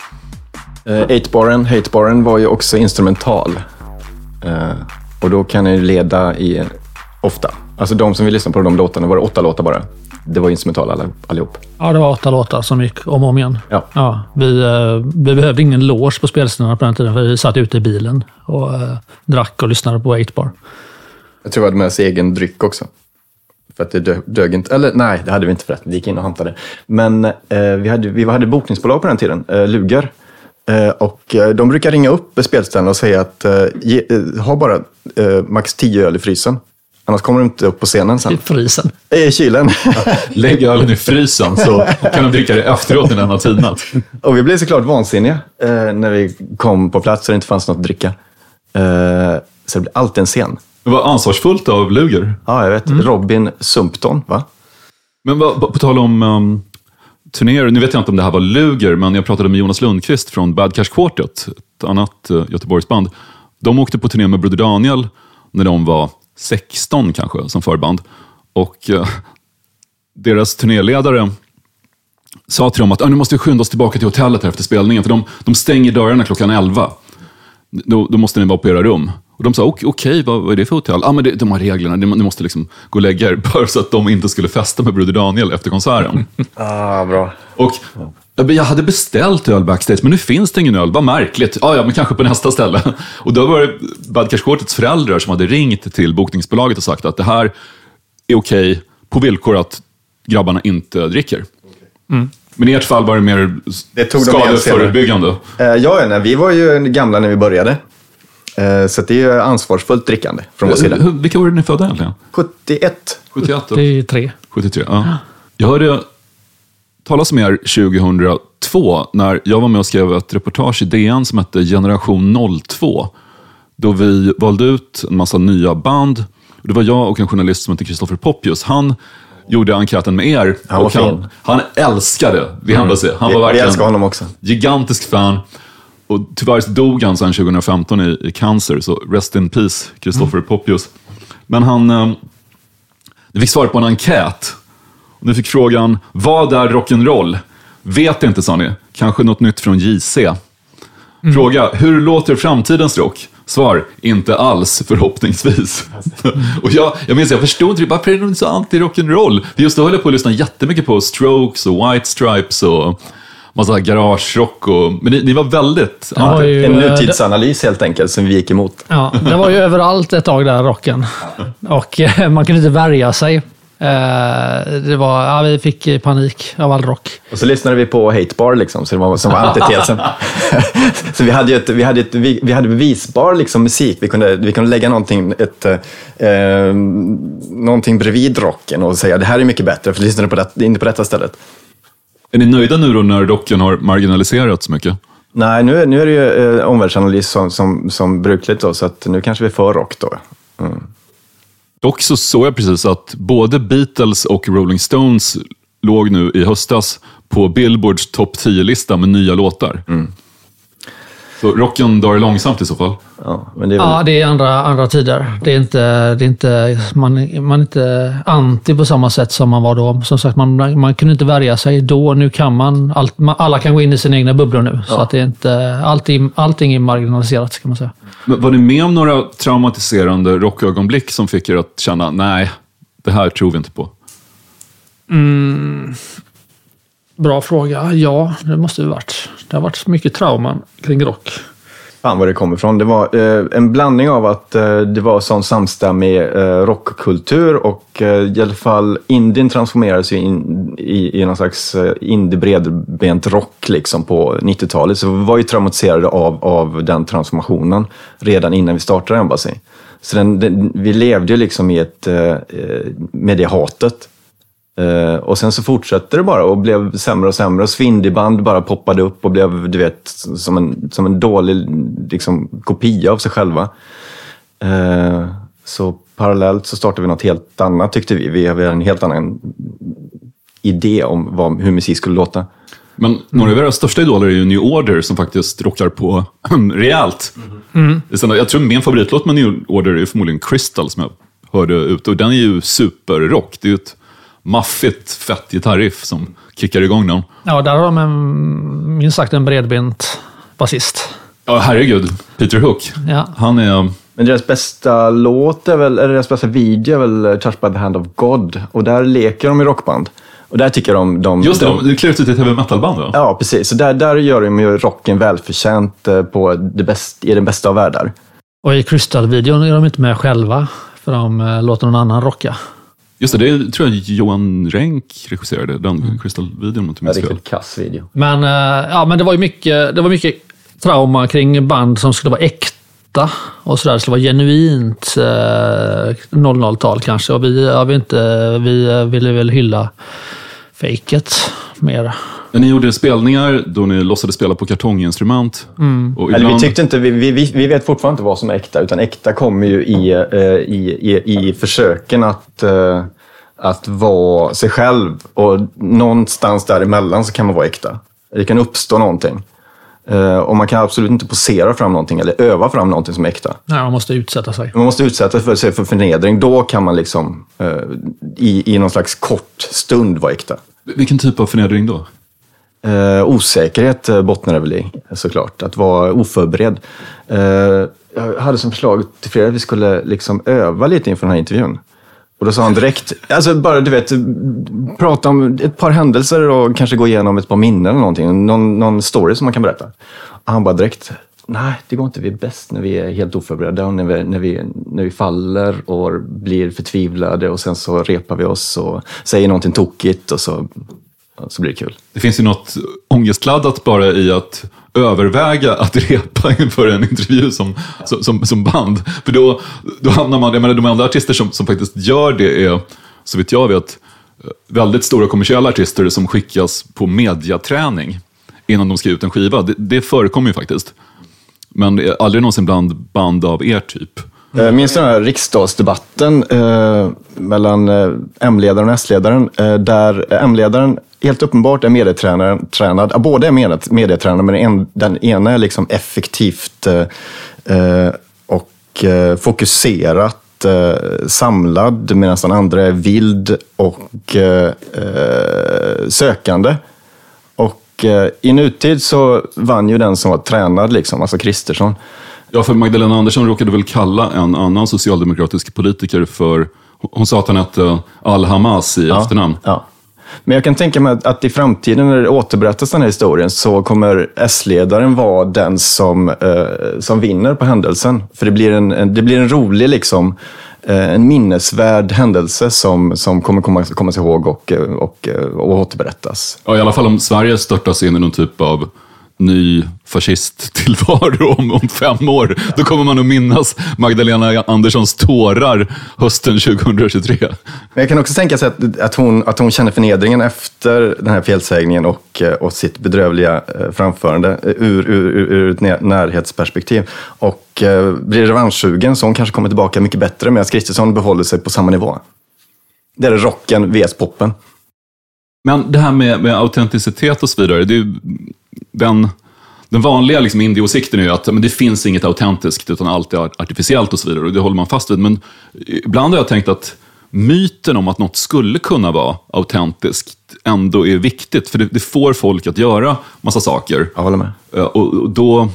[SPEAKER 2] Hate-baren var ju också instrumental. Och då kan det leda i ofta. Alltså de som vill lyssna på de låtarna, var det 8 låtar bara. Det var instrumental allihop.
[SPEAKER 1] Ja, det var 8 låtar som gick om och om igen.
[SPEAKER 2] Ja.
[SPEAKER 1] Vi behövde ingen loge på spelställena på den tiden, för vi satt ute i bilen och drack och lyssnade på 8-bar.
[SPEAKER 2] Jag tror vi hade med oss egen dryck också. För att det dög inte. Eller nej, det hade vi inte för att vi gick in och hämtade. Men vi hade bokningsbolag på den tiden, Luger. Och de brukar ringa upp spelställena och säga att ha bara max 10 öl i frysen. Annars kommer de inte upp på scenen sen.
[SPEAKER 1] I frysen?
[SPEAKER 2] I kylen.
[SPEAKER 3] Lägg ölen i frysen så kan de dricka det efteråt när den har tinat.
[SPEAKER 2] Och vi blev såklart vansinniga när vi kom på plats och det inte fanns något att dricka. Så det blev alltid en scen.
[SPEAKER 3] Det var ansvarsfullt av Luger.
[SPEAKER 2] Ja, jag vet. Robin Sumpton, va?
[SPEAKER 3] Men på tal om turnéer, nu vet jag inte om det här var Luger, men jag pratade med Jonas Lundqvist från Bad Cash Quartet, ett annat Göteborgsband. De åkte på turné med Broder Daniel när de var 16 kanske som förband. Och deras turnéledare sa till dem att nu måste vi skynda oss tillbaka till hotellet här efter spelningen, för de stänger dörrarna klockan 11. Då måste ni vara på era rum. Och de sa, okej, vad är det för hotell? Men de har reglerna, ni måste liksom gå och lägga er, bara så att de inte skulle festa med Broder Daniel efter konserten.
[SPEAKER 2] Bra.
[SPEAKER 3] Och Jag hade beställt öl backstage, men nu finns det ingen öl. Vad märkligt. Ja, men kanske på nästa ställe. Och då var det Bad Cash Quartets föräldrar som hade ringt till bokningsbolaget och sagt att det här är okej på villkor att grabbarna inte dricker. Men i ert fall var det mer skadeförebyggande.
[SPEAKER 2] Vi var ju gamla när vi började. Så det är ju ansvarsfullt drickande från vår sida.
[SPEAKER 3] Vilka år är ni födda egentligen?
[SPEAKER 2] 71.
[SPEAKER 1] 73.
[SPEAKER 3] 73, ja. Jag hörde talas om er 2002 när jag var med och skrev ett reportage i DN som hette Generation 02. Då vi valde ut en massa nya band. Det var jag och en journalist som hette Kristoffer Poppius. Han gjorde enkäten med er. Han älskade Vihendase. Han var verkligen
[SPEAKER 2] älskar honom också.
[SPEAKER 3] Gigantisk fan. Och tyvärr dog han sedan 2015 i cancer. Så rest in peace, Kristoffer Poppius. Men han fick svar på en enkät. Och nu fick frågan, vad är rock'n'roll? Vet inte, sa ni. Kanske något nytt från JC. Fråga, hur låter framtidens rock? Svar, inte alls, förhoppningsvis. Och jag minns, jag förstod inte, varför är det så anti-rock'n'roll? Just då höll jag på att lyssna jättemycket på Strokes och White Stripes och massa garagerock. Men ni var väldigt...
[SPEAKER 2] en nutidsanalys helt enkelt som vi gick emot.
[SPEAKER 1] Ja, det var ju överallt ett tag där, rocken. Och man kunde inte värja sig. Vi fick panik av all rock.
[SPEAKER 2] Och så lyssnade vi på Hate Bar liksom, så det var som var antitesen. Så vi hade bevisbar liksom musik. Vi kunde lägga någonting bredvid rocken och säga det här är mycket bättre för lyssnade inte på detta stället.
[SPEAKER 3] Är ni nöjda nu då när rocken har marginaliserats så mycket?
[SPEAKER 2] Nej, nu är det ju omvärldsanalys som brukligt då, så att nu kanske vi är för rock då.
[SPEAKER 3] Dock så såg jag precis att både Beatles och Rolling Stones låg nu i höstas på Billboards topp 10-lista med nya låtar. Så rocken dör långsamt i så fall.
[SPEAKER 1] Det är andra tider. Det är inte man är inte anti på samma sätt som man var då. Som sagt, man kunde inte värja sig då. Nu kan alla kan gå in i sina egna bubblor nu. Så att det är inte, allting är marginaliserat, kan man säga.
[SPEAKER 3] Men var ni med om några traumatiserande rockögonblick som fick er att känna, nej, det här tror vi inte på?
[SPEAKER 1] Bra fråga. Ja, det måste det varit. Det har varit mycket trauman kring rock.
[SPEAKER 2] Fan vad det kommer ifrån. Det var en blandning av att det var sån samstämmig rockkultur och i alla fall Indien transformerades ju in i någon slags indie-bredbent rock liksom på 90-talet. Så vi var ju traumatiserade av den transformationen redan innan vi startade Embassy. Så vi levde ju liksom med det hatet. Och sen så fortsatte det bara och blev sämre och sämre och Swindiband bara poppade upp och blev, du vet, som en dålig liksom, kopia av sig själva. Så parallellt så startade vi något helt annat, tyckte vi. Vi hade en helt annan idé om hur musik skulle låta.
[SPEAKER 3] Men några av era största idoler är ju New Order som faktiskt rockar på rejält. Jag tror min favoritlåt med New Order är förmodligen Crystal som jag hörde ut. Och den är ju superrock. Det är ju ett maffigt, fett gitarriff som kickar igång dem. Ja,
[SPEAKER 1] där har de minst sagt en bredbent basist.
[SPEAKER 3] Ja, herregud. Peter Hook.
[SPEAKER 1] Ja.
[SPEAKER 3] Han är...
[SPEAKER 2] Men deras bästa låt eller deras bästa video är väl Touched by the Hand of God. Och där leker de i rockband. Och där tycker de...
[SPEAKER 3] Just det, det klär ut till ett heavy metal-band va?
[SPEAKER 2] Ja, precis. Så där gör de ju rocken välförtjänt på i den bästa av världar.
[SPEAKER 1] Och i Crystal-videon är de inte med själva. För de låter någon annan rocka.
[SPEAKER 3] Just det tror jag Johan Renck regisserade, den Crystal-videon.
[SPEAKER 2] Ja, det är en kass video.
[SPEAKER 1] Men, men det var mycket trauma kring band som skulle vara äkta och sådär. Det skulle vara genuint 00-tal kanske. Och vi ville väl hylla fejket mer.
[SPEAKER 3] Men ni gjorde spelningar då ni låtsades spela på kartonginstrument. Och ibland...
[SPEAKER 2] vi tyckte inte, vi vet fortfarande inte vad som är äkta, utan äkta kommer ju i försöken att vara sig själv, och någonstans däremellan så kan man vara äkta. Det kan uppstå någonting. Och man kan absolut inte posera fram någonting eller öva fram någonting som är äkta.
[SPEAKER 1] Nej, man måste utsätta sig.
[SPEAKER 2] Man måste utsätta sig för förnedring. Då kan man liksom i någon slags kort stund vara äkta.
[SPEAKER 3] Vilken typ av förnedring då?
[SPEAKER 2] Osäkerhet bottnar det väl i, såklart. Att vara oförberedd. Jag hade som förslag till flera att vi skulle liksom öva lite inför den här intervjun. Och då sa han direkt, alltså bara du vet, prata om ett par händelser och kanske gå igenom ett par minnen eller någonting. Någon story som man kan berätta. Och han bara direkt, nej det går inte, vi är bäst när vi är helt oförberedda och när vi faller och blir förtvivlade och sen så repar vi oss och säger någonting tokigt och så blir det kul.
[SPEAKER 3] Det finns ju något ångestladdat bara i att överväga att repa inför en intervju som band. För då hamnar man, jag menar, de andra artister som faktiskt gör det är, så vitt jag vet, väldigt stora kommersiella artister som skickas på mediaträning innan de ska ut en skiva. Det förekommer ju faktiskt. Men det är aldrig någonsin bland band av er typ.
[SPEAKER 2] Minns den här riksdagsdebatten mellan M-ledaren och S-ledaren där M-ledaren helt uppenbart är medietränad. Båda är medietränade, men den ena är liksom effektivt och fokuserat samlad, medan den andra är vild och sökande. Och i nutid så vann ju den som var tränad, liksom, alltså Kristersson.
[SPEAKER 3] Ja, för Magdalena Andersson råkade väl kalla en annan socialdemokratisk politiker för, hon sa att han hette Al-Hamas i efternamn. Ja.
[SPEAKER 2] Men jag kan tänka mig att i framtiden när det återberättas den här historien så kommer S-ledaren vara den som vinner på händelsen. För det blir en rolig, liksom, en minnesvärd händelse som kommer komma sig ihåg och återberättas.
[SPEAKER 3] Ja, i alla fall om Sverige störtas in i någon typ av ny fascisttillvaro om 5 år. Då kommer man att minnas Magdalena Anderssons tårar hösten 2023. Men
[SPEAKER 2] jag kan också tänka sig att hon känner förnedringen efter den här felsägningen och sitt bedrövliga framförande ur ett närhetsperspektiv. Och blir revanschsugen så hon kanske kommer tillbaka mycket bättre, medan Kristersson behåller sig på samma nivå. Det är rocken vs poppen.
[SPEAKER 3] Men det här med autenticitet och så vidare, det är ju den vanliga liksom indie-åsikten är ju att men det finns inget autentiskt utan allt är artificiellt och så vidare, och det håller man fast vid. Men ibland har jag tänkt att myten om att något skulle kunna vara autentiskt ändå är viktigt, för det får folk att göra massa saker.
[SPEAKER 2] Jag håller med.
[SPEAKER 3] Och då...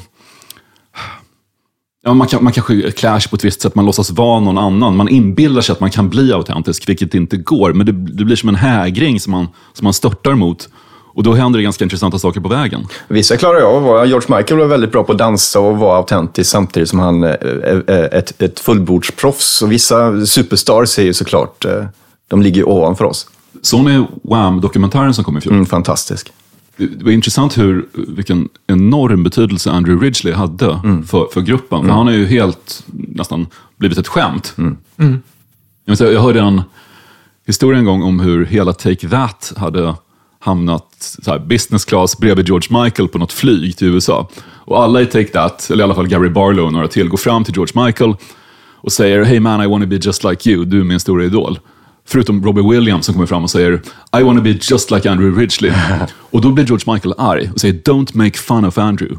[SPEAKER 3] Ja, man kanske clash på ett visst sätt, man låtsas vara någon annan. Man inbillar sig att man kan bli autentisk, vilket inte går. Men det blir som en hägring som man störtar mot. Och då händer det ganska intressanta saker på vägen.
[SPEAKER 2] Vissa klarar jag att vara. George Michael var väldigt bra på att dansa och vara autentisk samtidigt som han är ett fullbordsproffs. Och vissa superstars är ju såklart, de ligger ovanför oss.
[SPEAKER 3] Så är Wham-dokumentären som kom i fjol.
[SPEAKER 2] Fantastisk.
[SPEAKER 3] Det var intressant vilken enorm betydelse Andrew Ridgeley hade för gruppen. För han har ju helt nästan blivit ett skämt. Jag hörde en historia en gång om hur hela Take That hade hamnat så här, business class bredvid George Michael på något flyg till USA. Och alla i Take That, eller i alla fall Gary Barlow och några till, går fram till George Michael och säger "Hey man, I want to be just like you, du är min stora idol." Förutom Robbie Williams som kommer fram och säger "I want to be just like Andrew Ridgeley." Och då blir George Michael arg och säger "Don't make fun of Andrew."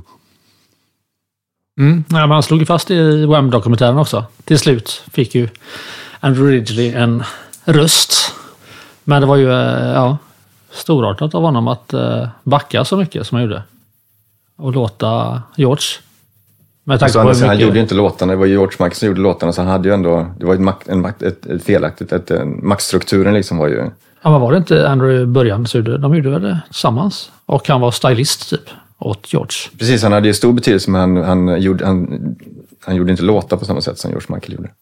[SPEAKER 1] Ja, man slog ju fast i Wham-dokumentären också. Till slut fick ju Andrew Ridgeley en röst. Men det var ju storartat av honom att backa så mycket som han gjorde. Och låta George. Men
[SPEAKER 2] han gjorde ju inte låtarna, det var George Michael som gjorde låtarna, så han hade ju ändå, det var ett felaktigt, maktstrukturen liksom var ju...
[SPEAKER 1] Ja, men var det inte Andrew i början så de gjorde väl det tillsammans? Och han var stylist typ åt George.
[SPEAKER 2] Precis, han hade ju stor betydelse, men han gjorde inte låtar på samma sätt som George Michael gjorde.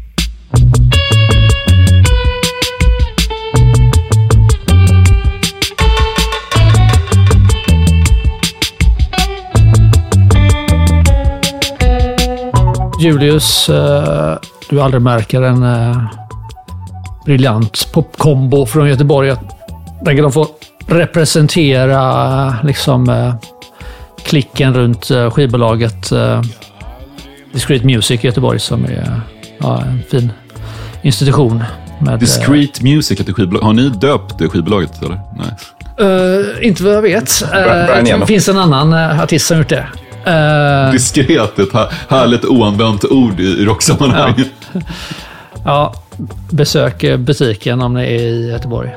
[SPEAKER 1] Julius, du aldrig märker en briljant popkombo från Göteborg. Där de får representera liksom klicken runt skivbolaget Discreet Music i Göteborg, som är en fin institution. Med,
[SPEAKER 3] Discreet Music heter skivbolag. Har ni döpt det skivbolaget eller? Nej.
[SPEAKER 1] Inte vad jag vet. Det finns en annan artist som gjort det.
[SPEAKER 3] Diskret, ett härligt oanvänt ord i rocksammanhang.
[SPEAKER 1] Ja, besök butiken om ni är i Göteborg.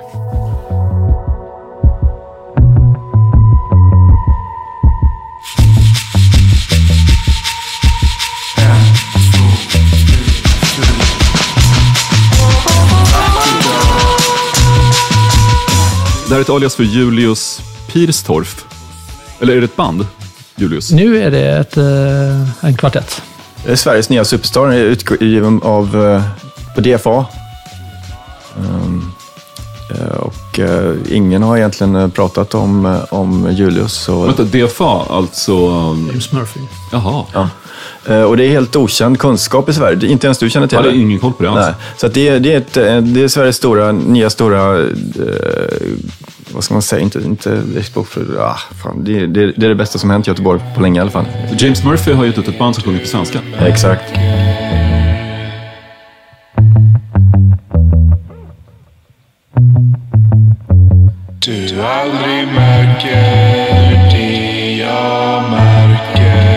[SPEAKER 3] Det här är ett alias för Julius Pirstorff. Eller är det ett band, Julius?
[SPEAKER 1] Nu är det en kvartett.
[SPEAKER 2] Det är Sveriges nya superstar, utgiven av på DFA. Och ingen har egentligen pratat om Julius. Så...
[SPEAKER 3] Vänta, DFA, alltså...
[SPEAKER 1] James Murphy.
[SPEAKER 3] Jaha.
[SPEAKER 2] Ja. Och det är helt okänd kunskap i Sverige. Inte ens du känner till
[SPEAKER 3] det. Jag har ingen koll på det alls.
[SPEAKER 2] Nej. Så att det är Sveriges nya stora... vad ska man säga? Inte det är det bästa som hänt i Göteborg på länge i alla fall.
[SPEAKER 3] James Murphy har gett ut ett band som sjunger på svenska.
[SPEAKER 2] Exakt.
[SPEAKER 9] Du aldrig märker det jag märker.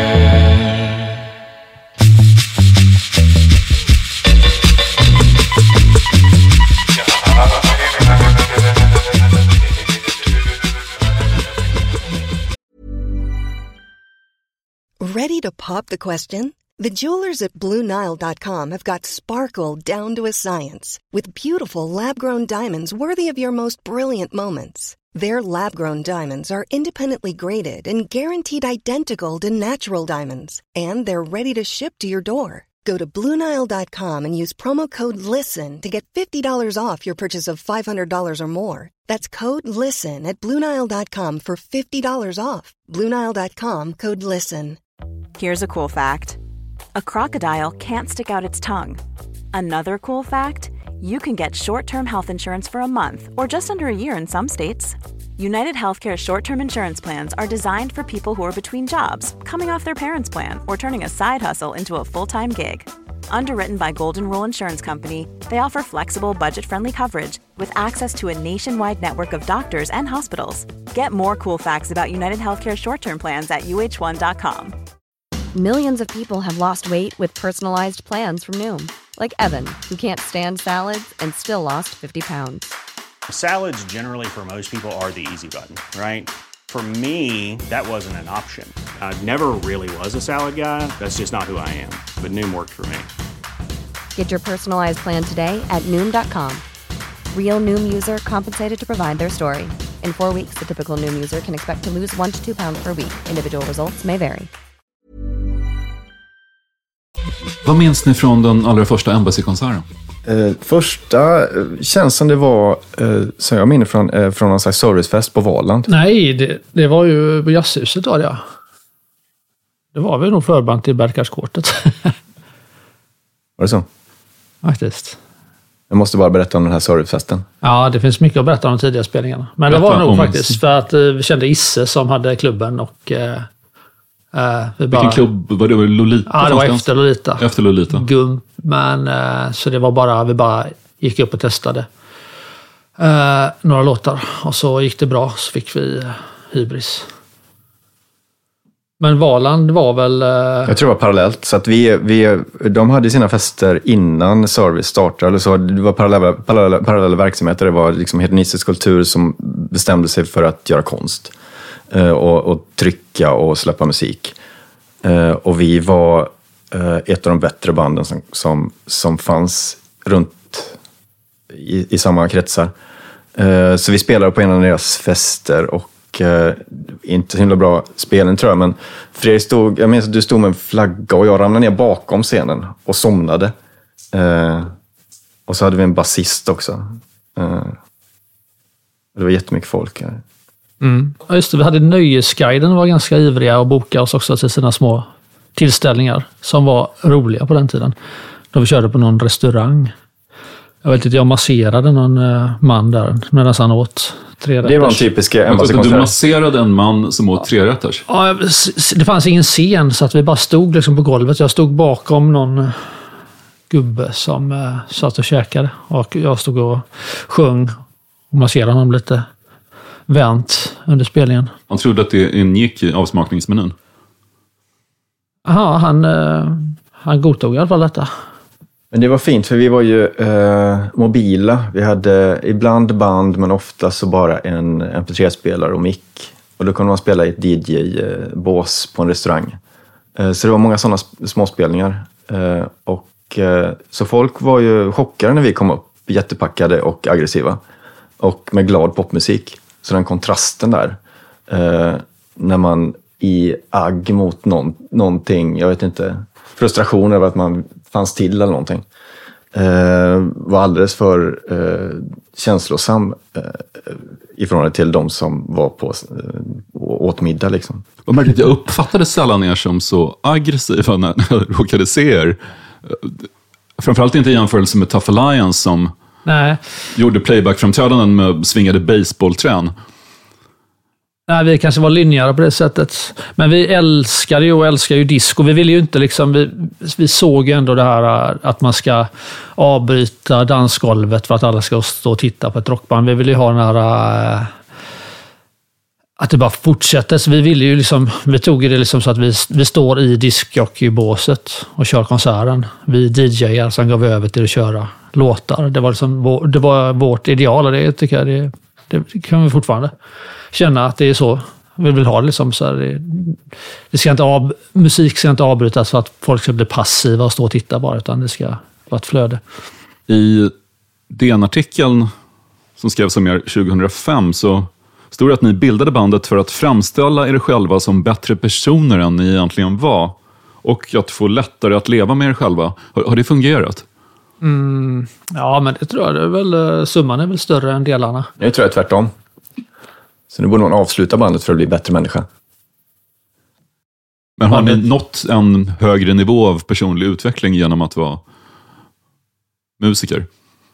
[SPEAKER 8] Ready to pop the question? The jewelers at BlueNile.com have got sparkle down to a science with beautiful lab-grown diamonds worthy of your most brilliant moments. Their lab-grown diamonds are independently graded and guaranteed identical to natural diamonds, and they're ready to ship to your door. Go to BlueNile.com and use promo code LISTEN to get $50 off your purchase of $500 or more. That's code LISTEN at BlueNile.com for $50 off. BlueNile.com, code LISTEN.
[SPEAKER 10] Here's a cool fact. A crocodile can't stick out its tongue. Another cool fact, you can get short-term health insurance for a month or just under a year in some states. United Healthcare short-term insurance plans are designed for people who are between jobs, coming off their parents' plan, or turning a side hustle into a full-time gig. Underwritten by Golden Rule Insurance Company, they offer flexible, budget-friendly coverage with access to a nationwide network of doctors and hospitals. Get more cool facts about United Healthcare short-term plans at uh1.com.
[SPEAKER 11] Millions of people have lost weight with personalized plans from Noom. Like Evan, who can't stand salads and still lost 50 pounds.
[SPEAKER 12] Salads generally for most people are the easy button, right? For me, that wasn't an option. I never really was a salad guy. That's just not who I am. But Noom worked for me.
[SPEAKER 11] Get your personalized plan today at Noom.com. Real Noom user compensated to provide their story. In 4 weeks, the typical Noom user can expect to lose 1 to 2 pounds per week. Individual results may vary.
[SPEAKER 3] Vad minns ni från den allra första Embassy-konserten?
[SPEAKER 2] Första känns som det var, som jag minns från någon slags servicefest på Valand.
[SPEAKER 1] Nej, det var ju på Jazzhuset då, ja. Det var väl nog förband till Berkarskortet.
[SPEAKER 2] Var det så?
[SPEAKER 1] Faktiskt.
[SPEAKER 2] Jag måste bara berätta om den här servicefesten.
[SPEAKER 1] Ja, det finns mycket att berätta om de tidiga spelningarna. Men det var nog faktiskt för att vi kände Isse som hade klubben och...
[SPEAKER 3] Vilken klubb var det? Var det Lolita?
[SPEAKER 1] Ja, det var efter Lolita.
[SPEAKER 3] Efter Lolita.
[SPEAKER 1] Gump, men så det var bara, vi bara gick upp och testade några låtar. Och så gick det bra, så fick vi hybris. Men Valand var väl...
[SPEAKER 2] Jag tror det var parallellt. Så att de hade sina fester innan service startade. Eller så det var parallella verksamheter. Det var liksom hedonistisk kultur som bestämde sig för att göra konst. Och trycka och släppa musik. Och vi var ett av de bättre banden som fanns runt i samma kretsar. Så vi spelade på en av deras fester och inte så himla bra spelen tror jag, men Fredrik jag minns att du stod med en flagga och jag ramlade ner bakom scenen och somnade. Och så hade vi en basist också. Det var jättemycket folk här.
[SPEAKER 1] Mm. Ja, just det, vi hade Nöjesguiden, var ganska ivriga och boka oss också till sina små tillställningar som var roliga på den tiden. Då vi körde på någon restaurang. Jag vet inte, jag masserade någon man där medan han åt 3-rätters.
[SPEAKER 2] Det var en typisk Embassy-konsert.
[SPEAKER 3] Du masserade en man som åt 3-rätters?
[SPEAKER 1] Ja, det fanns ingen scen så att vi bara stod liksom på golvet. Jag stod bakom någon gubbe som satt och käkade. Och jag stod och sjöng och masserade honom lite vänt under spelningen.
[SPEAKER 3] Han trodde att det ingick i avsmakningsmenyn?
[SPEAKER 1] Aha, han godtog i alla fall detta.
[SPEAKER 2] Men det var fint för vi var ju mobila. Vi hade ibland band men ofta så bara en MP3-spelare och mick. Och då kunde man spela i ett DJ-bås på en restaurang. Så det var många sådana småspelningar. Så folk var ju chockade när vi kom upp, jättepackade och aggressiva. och med glad popmusik. Så den kontrasten där, när man i agg mot någonting, jag vet inte, frustration över att man fanns till eller någonting, var alldeles för känslosam i förhållande till de som var på åt middag liksom.
[SPEAKER 3] Jag uppfattade sällan er som så aggressiva när jag råkade se er. Framförallt inte i jämförelse med Tough Alliance som gjorde playback-framträdanden med svingade baseballträn.
[SPEAKER 1] Nej, vi kanske var linjära på det sättet. Men vi älskar ju disco. Vi ville ju inte liksom, vi såg ju ändå det här att man ska avbryta dansgolvet för att alla ska stå och titta på ett rockband. Vi ville ju ha den här att det bara fortsätter. Så vi ville ju liksom, vi tog det liksom så att vi står i diskjockeybåset och kör konserten. Vi DJ:ar, sen går vi över till att köra låtar. Det var liksom det var vårt ideal, och det tycker jag det kan vi fortfarande känna att det är så vi vill ha det liksom. Så här, musik ska inte avbrytas för att folk ska bli passiva och stå och titta bara, utan det ska vara ett flöde.
[SPEAKER 3] I DN-artikeln som skrevs om er 2005 så stod det att ni bildade bandet för att framställa er själva som bättre personer än ni egentligen var, och att få lättare att leva med er själva. Har det fungerat?
[SPEAKER 1] Ja, men det tror jag. Det är väl, summan är väl större än delarna.
[SPEAKER 2] Jag tror jag tvärtom. Så nu borde någon avsluta bandet för att bli bättre människa.
[SPEAKER 3] Men har ni nått en högre nivå av personlig utveckling genom att vara musiker?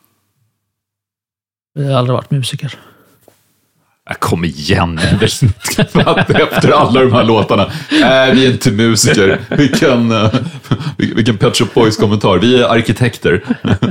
[SPEAKER 1] Vi har aldrig varit musiker.
[SPEAKER 3] Kom igen. Efter alla de här låtarna. Vi är inte musiker. Vilken Pet Shop Boys-kommentar. Vi är arkitekter.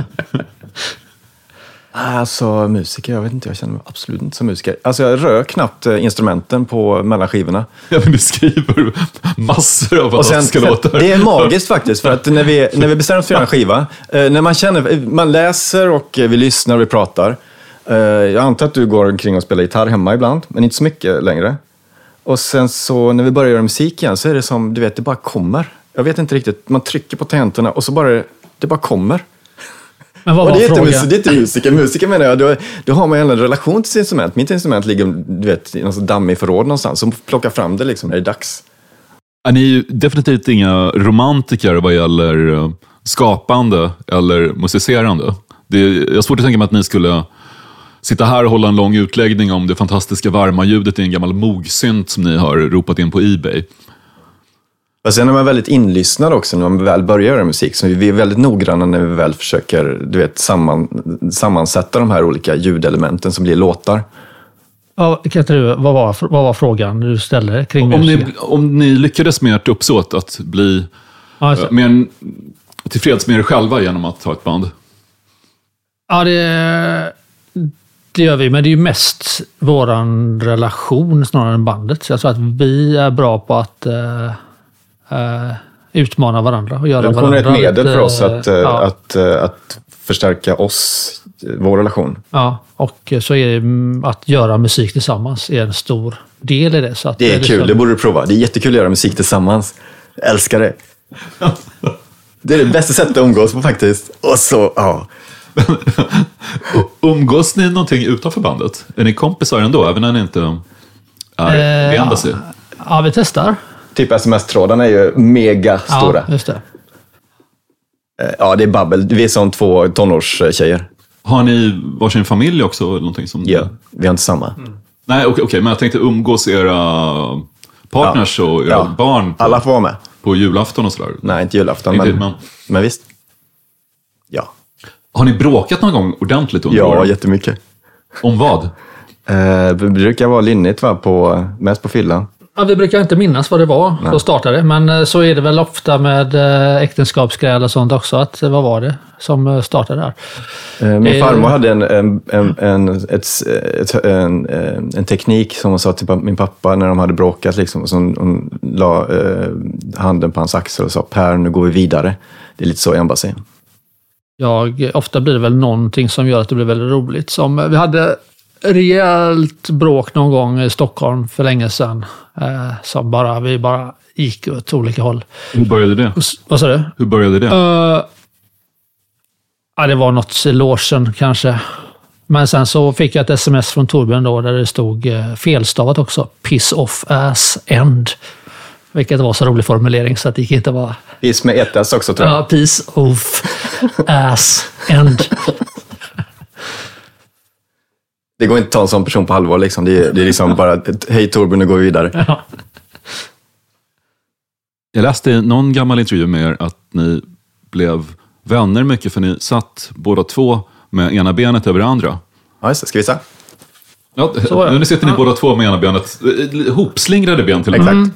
[SPEAKER 2] Alltså musiker, jag vet inte, jag känner mig absolut inte som musiker. Alltså jag rör knappt instrumenten på mellanskivorna.
[SPEAKER 3] Ja, men du skriver massor av fantastiska låtar.
[SPEAKER 2] Det är magiskt faktiskt, för att när vi bestämmer oss för en skiva, när man läser och vi lyssnar och vi pratar. Jag antar att du går omkring och spelar gitarr hemma ibland, men inte så mycket längre. Och sen så när vi börjar göra musik igen så är det som, du vet, det bara kommer. Jag vet inte riktigt, man trycker på tangenterna och så det bara kommer.
[SPEAKER 1] Men vad var frågan?
[SPEAKER 2] Det är inte musiker. Musiker menar jag, då har man en relation till sitt instrument. Mitt instrument ligger, du vet, i någon dammig förråd någonstans. Så plocka fram det liksom när det är dags.
[SPEAKER 3] Ni är ju definitivt inga romantiker vad gäller skapande eller musicerande. Jag har svårt att tänka mig att ni skulle sitta här och hålla en lång utläggning om det fantastiska varma ljudet i en gammal mogsynt som ni har ropat in på eBay.
[SPEAKER 2] Och sen är man väldigt inlyssnad också när man väl börjar göra musik. Så vi är väldigt noggranna när vi väl försöker, du vet, sammansätta de här olika ljudelementen som blir låtar.
[SPEAKER 1] Ja, vad var frågan du ställde kring musik?
[SPEAKER 3] Om ni lyckades med ert uppsåt att bli mer tillfreds med er själva genom att ta ett band?
[SPEAKER 1] Ja, det gör vi, men det är ju mest våran relation snarare än bandet. Så jag tror att vi är bra på att utmana varandra och göra varandra.
[SPEAKER 2] Det är ett medel för oss att förstärka oss, vår relation.
[SPEAKER 1] Ja, och så är det att göra musik tillsammans är en stor del i det. Så att
[SPEAKER 2] det är kul, det borde du prova. Det är jättekul att göra musik tillsammans. Jag älskar det. Det är det bästa sättet att umgås på faktiskt. Och så, ja.
[SPEAKER 3] Umgås ni någonting utanför bandet? Är ni kompisar ändå, även när ni inte är vända sig?
[SPEAKER 1] Ja, vi testar.
[SPEAKER 2] Typ sms-trådarna är ju mega stora.
[SPEAKER 1] Ja, just det.
[SPEAKER 2] Ja, det är babbel. Vi är som 2 tonårstjejer.
[SPEAKER 3] Har ni varsin familj också? Eller någonting som...
[SPEAKER 2] Ja, vi har inte samma.
[SPEAKER 3] Nej, okej, men jag tänkte umgås era partners och era barn.
[SPEAKER 2] Alla får vara med.
[SPEAKER 3] På julafton och sådär.
[SPEAKER 2] Nej, inte julafton, men visst. Ja.
[SPEAKER 3] Har ni bråkat någon gång ordentligt under åren?
[SPEAKER 2] Ja, jättemycket.
[SPEAKER 3] Om vad?
[SPEAKER 2] Det brukar vara linnigt, mest på fyllan.
[SPEAKER 1] Ja, vi brukar inte minnas vad det var som startade, men så är det väl ofta med äktenskapsgräl och sånt också, att vad var det som startade där?
[SPEAKER 2] Min farmor hade en teknik som hon sa till min pappa när de hade bråkat liksom, så hon la handen på hans axel och sa: Per, nu går vi vidare. Det är lite så jag bara säger.
[SPEAKER 1] Ofta blir det väl någonting som gör att det blir väldigt roligt. Som vi hade rejält bråk någon gång i Stockholm för länge sedan. Som vi bara gick åt olika håll.
[SPEAKER 3] Hur började det?
[SPEAKER 1] Vad sa du?
[SPEAKER 3] Hur började det?
[SPEAKER 1] Det var något i logen kanske. Men sen så fick jag ett sms från Torbjörn då där det stod felstavat också. Piss off ass end. Vilket var så rolig formulering så att det gick inte vara...
[SPEAKER 2] Piss med ett S också tror jag.
[SPEAKER 1] Ja, piss off ass end.
[SPEAKER 2] Det går inte att ta en sån person på allvar liksom. Det är liksom bara hej Torbjörn, nu går vi vidare.
[SPEAKER 1] Ja.
[SPEAKER 3] Jag läste i någon gammal intervju med er att ni blev vänner mycket för ni satt båda två med ena benet över det andra.
[SPEAKER 2] Ja, just det. Ska vi se?
[SPEAKER 3] Ja, nu sitter ni båda två med ena benet. Hopslingrade ben till exempel.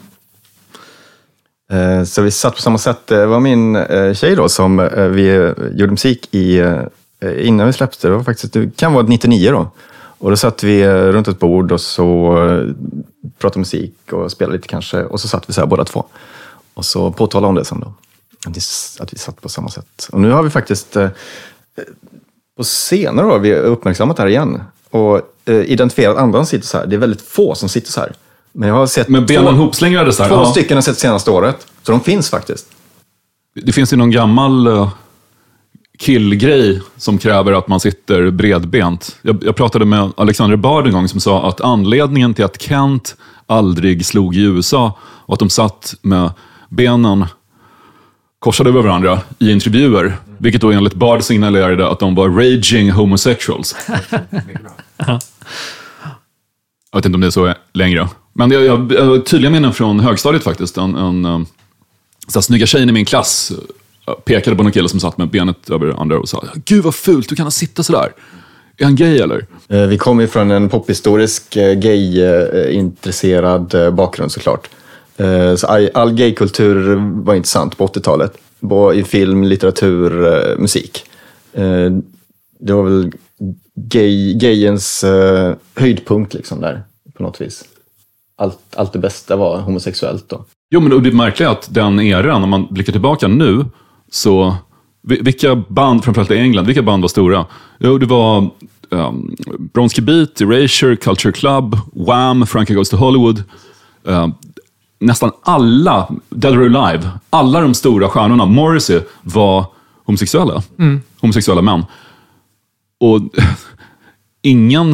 [SPEAKER 2] Så vi satt på samma sätt. Det var min tjej då som vi gjorde musik i innan vi släppte. Det var faktiskt, det kan vara 99 då. Och då satt vi runt ett bord och så pratade musik och spelade lite kanske. Och så satt vi så här båda två. Och så påtalade hon det sen då. Att vi satt på samma sätt. Och nu har vi faktiskt på senare år har vi uppmärksammat det här igen. Och identifierat andra som sitter så här. Det är väldigt få som sitter så här. Men jag har sett
[SPEAKER 3] benen hopslingrade så här.
[SPEAKER 2] Två stycken har sett senaste året. Så de finns faktiskt.
[SPEAKER 3] Det finns ju någon gammal killgrej som kräver att man sitter bredbent. Jag pratade med Alexander Bard en gång som sa att anledningen till att Kent aldrig slog i USA och att de satt med benen korsade över varandra i intervjuer. Vilket då enligt Bard signalerade att de var raging homosexuals. Jag vet inte om det är så längre. Men jag tydliga minnen från högstadiet faktiskt. En snygga tjejen i min klass pekade på någon kille som satt med benet över andra och sa: Gud vad fult, du kan sitta sådär. Är han gay eller?
[SPEAKER 2] Vi kommer ju från en pophistorisk gay-intresserad bakgrund såklart. Så all gaykultur var intressant på 80-talet. I film, litteratur, musik. Det var väl gayens höjdpunkt liksom där på något vis. Allt det bästa var homosexuellt då.
[SPEAKER 3] Jo, men det märkliga är att den eran, om man blickar tillbaka nu, så vilka band, framförallt i England, vilka band var stora? Jo, det var Bronski Beat, Erasure, Culture Club, Wham, Frankie Goes to Hollywood. Nästan alla, Dead or Alive, alla de stora stjärnorna, Morrissey, var homosexuella. Homosexuella män. Och ingen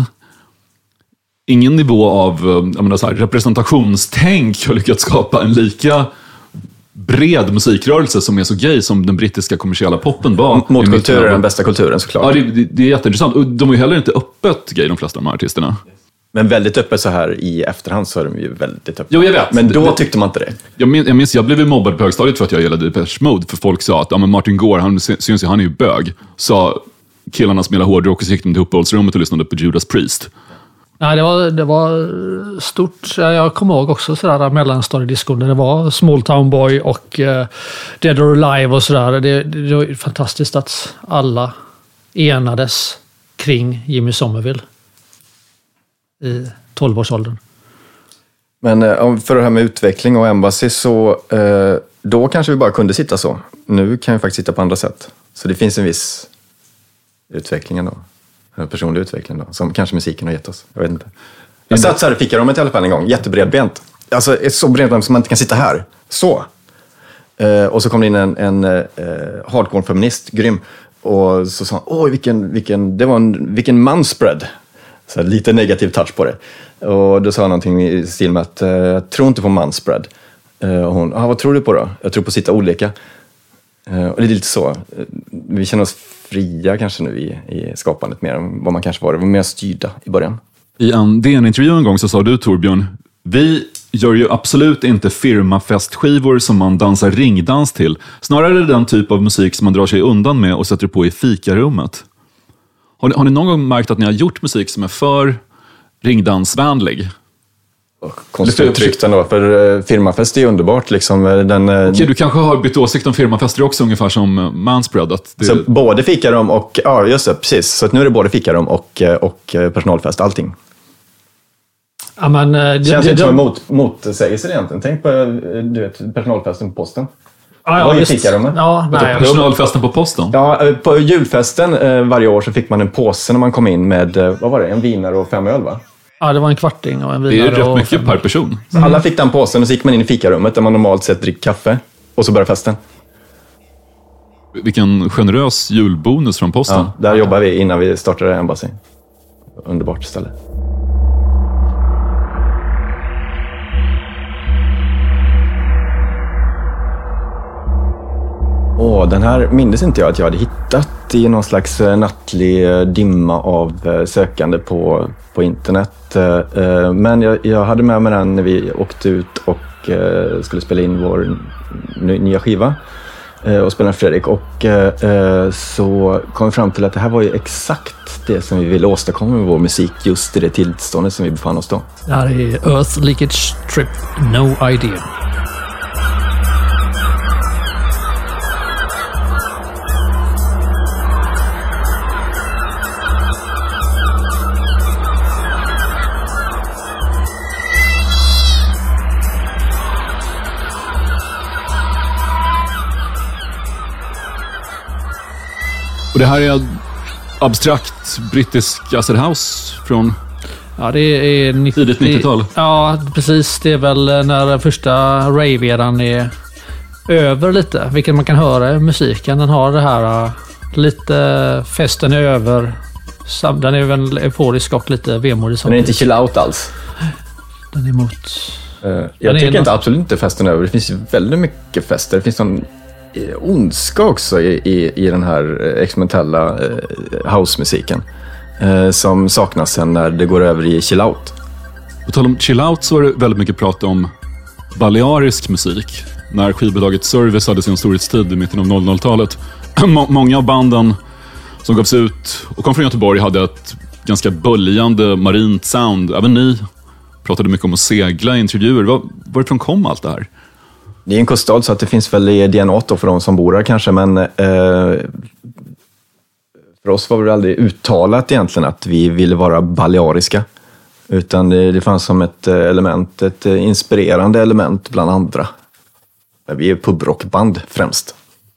[SPEAKER 3] nivå av representationstänk har lyckats skapa en lika bred musikrörelse som är så gay som den brittiska kommersiella poppen var.
[SPEAKER 2] Motkultur är den bästa kulturen såklart.
[SPEAKER 3] Ja, det är jätteintressant. Och de är ju heller inte öppet gay, de flesta av de här artisterna.
[SPEAKER 2] Men väldigt öppet så här i efterhand så är de ju väldigt öppet.
[SPEAKER 3] Jo, jag vet.
[SPEAKER 2] Men då tyckte man inte det.
[SPEAKER 3] Jag blev ju mobbad på högstadiet för att jag gillade Depeche Mode. För folk sa att men Martin Gore, han är ju bög. Sa killarna som gillade hårdrock och så gick de till uppehållsrummet och lyssnade på Judas Priest.
[SPEAKER 1] Nej, det var stort. Jag kommer ihåg också sådär mellanstadiediscon där det var Small Town Boy och Dead or Alive och sådär. Det var fantastiskt att alla enades kring Jimmy Somerville i 12-årsåldern.
[SPEAKER 2] Men för det här med utveckling och Embassy så då kanske vi bara kunde sitta så. Nu kan vi faktiskt sitta på andra sätt. Så det finns en viss utveckling då. Personlig utveckling då, som kanske musiken har gett oss. Jag vet inte. Jag satt så här i fikarummet i alla fall en gång, jättebredbent. Alltså ett så bredbent som man inte kan sitta här. Så. Och så kom det in en hardcore-feminist, grym. Och så sa han, vilken manspread. Så här, lite negativ touch på det. Och då sa han någonting i stil med att jag tror inte på manspread. Och hon, vad tror du på då? Jag tror på att sitta olika. Och det är lite så. Vi känner oss fria kanske nu i skapandet mer än vad man kanske var. Det var mer styrda i början.
[SPEAKER 3] I en DN-intervju en gång så sa du, Torbjörn, vi gör ju absolut inte firmafestskivor som man dansar ringdans till. Snarare den typ av musik som man drar sig undan med och sätter på i fikarummet. Har ni någon gång märkt att ni har gjort musik som är för ringdansvänlig?
[SPEAKER 2] Konstigt uttryckt ändå, för firmafest är ju underbart. Liksom,
[SPEAKER 3] Okej, du kanske har bytt åsikt om firmafester också, ungefär som manspread.
[SPEAKER 2] Så både fikarum och, ja just det, precis. Så att nu är det både fikarum och personalfest, allting.
[SPEAKER 1] Ja, men,
[SPEAKER 2] det känns inte som motsägelser egentligen. Tänk på personalfesten på posten.
[SPEAKER 1] Ja,
[SPEAKER 2] just fikarummet.
[SPEAKER 1] Ja,
[SPEAKER 3] personalfesten på posten?
[SPEAKER 2] Ja, på julfesten varje år så fick man en påse när man kom in med, vad var det, en vinare och 5 öl va?
[SPEAKER 1] Ja, det var en kvarting och en vinare.
[SPEAKER 3] Det är rätt mycket per person.
[SPEAKER 2] Så alla fick den påsen och så gick man in i fikarummet där man normalt sett dricker kaffe. Och så börjar festen.
[SPEAKER 3] Vilken generös julbonus från posten.
[SPEAKER 2] Ja, där jobbar vi innan vi startade Embassy. underbart ställe. Den här minns inte jag att jag hade hittat i någon slags nattlig dimma av sökande på internet. Men jag hade med mig den när vi åkte ut och skulle spela in vår nya skiva och spela Fredrik. Och så kom vi fram till att det här var ju exakt det som vi ville åstadkomma med vår musik just i det tillståndet som vi befann oss då.
[SPEAKER 1] Det här är Earth Leakage Trip, No Idea.
[SPEAKER 3] Och det här är abstrakt brittisk acid house från
[SPEAKER 1] det är
[SPEAKER 3] tidigt 90-tal.
[SPEAKER 1] Ja, precis. Det är väl när den första rave-eran är över lite. Vilket man kan höra i musiken. Den har det här lite festen är över. Den är väl euforisk och lite vemodig.
[SPEAKER 2] Den är inte chill out alls.
[SPEAKER 1] Den är mot...
[SPEAKER 2] Jag tycker inte absolut inte festen är över. Det finns ju väldigt mycket fester. Det finns någon ondska också i den här experimentella housemusiken som saknas sen när det går över i chill out.
[SPEAKER 3] På tal om chill out så var det väldigt mycket prat om balearisk musik. När skivbolaget Service hade sin storhetstid i mitten av 00-talet. Många av banden som gavs ut och kom från Göteborg hade ett ganska böljande marint sound. Även ni pratade mycket om att segla i intervjuer. Varifrån kom allt det här?
[SPEAKER 2] Det är en kuststad så att det finns väl i DNA då för de som bor här kanske, men för oss var det aldrig uttalat egentligen att vi ville vara baleariska. Utan det fanns som ett element, ett inspirerande element bland andra. Vi är pubrockband främst.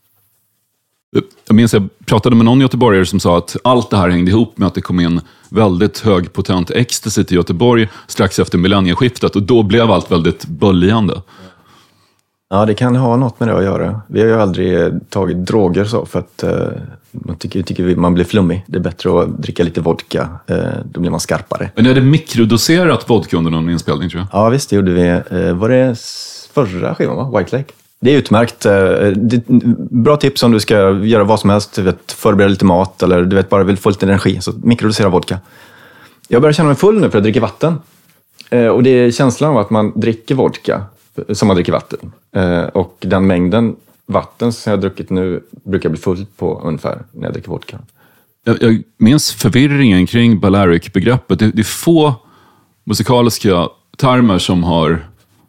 [SPEAKER 3] Jag minns jag pratade med någon göteborgare som sa att allt det här hängde ihop med att det kom in väldigt högpotent ecstasy till Göteborg strax efter millennieskiftet och då blev allt väldigt böljande.
[SPEAKER 2] Ja, det kan ha något med det att göra. Vi har ju aldrig tagit droger så för att man tycker man blir flummig. Det är bättre att dricka lite vodka, då blir man skarpare.
[SPEAKER 3] Men är det mikrodoserat vodka under någon inspelning tror jag?
[SPEAKER 2] Ja visst, det gjorde vi. Var det förra skivan va? White Lake? Det är utmärkt. Bra tips om du ska göra vad som helst. Du vet, förbereda lite mat eller du vet, bara vill få lite energi. Så mikrodosera vodka. Jag börjar känna mig full nu för att dricka vatten. Och det är känslan av att man dricker vodka som man dricker vatten. Och den mängden vatten som jag har druckit nu brukar bli full på ungefär när jag dricker vodka.
[SPEAKER 3] Jag minns förvirringen kring Balearic-begreppet. Det är få musikaliska termer som har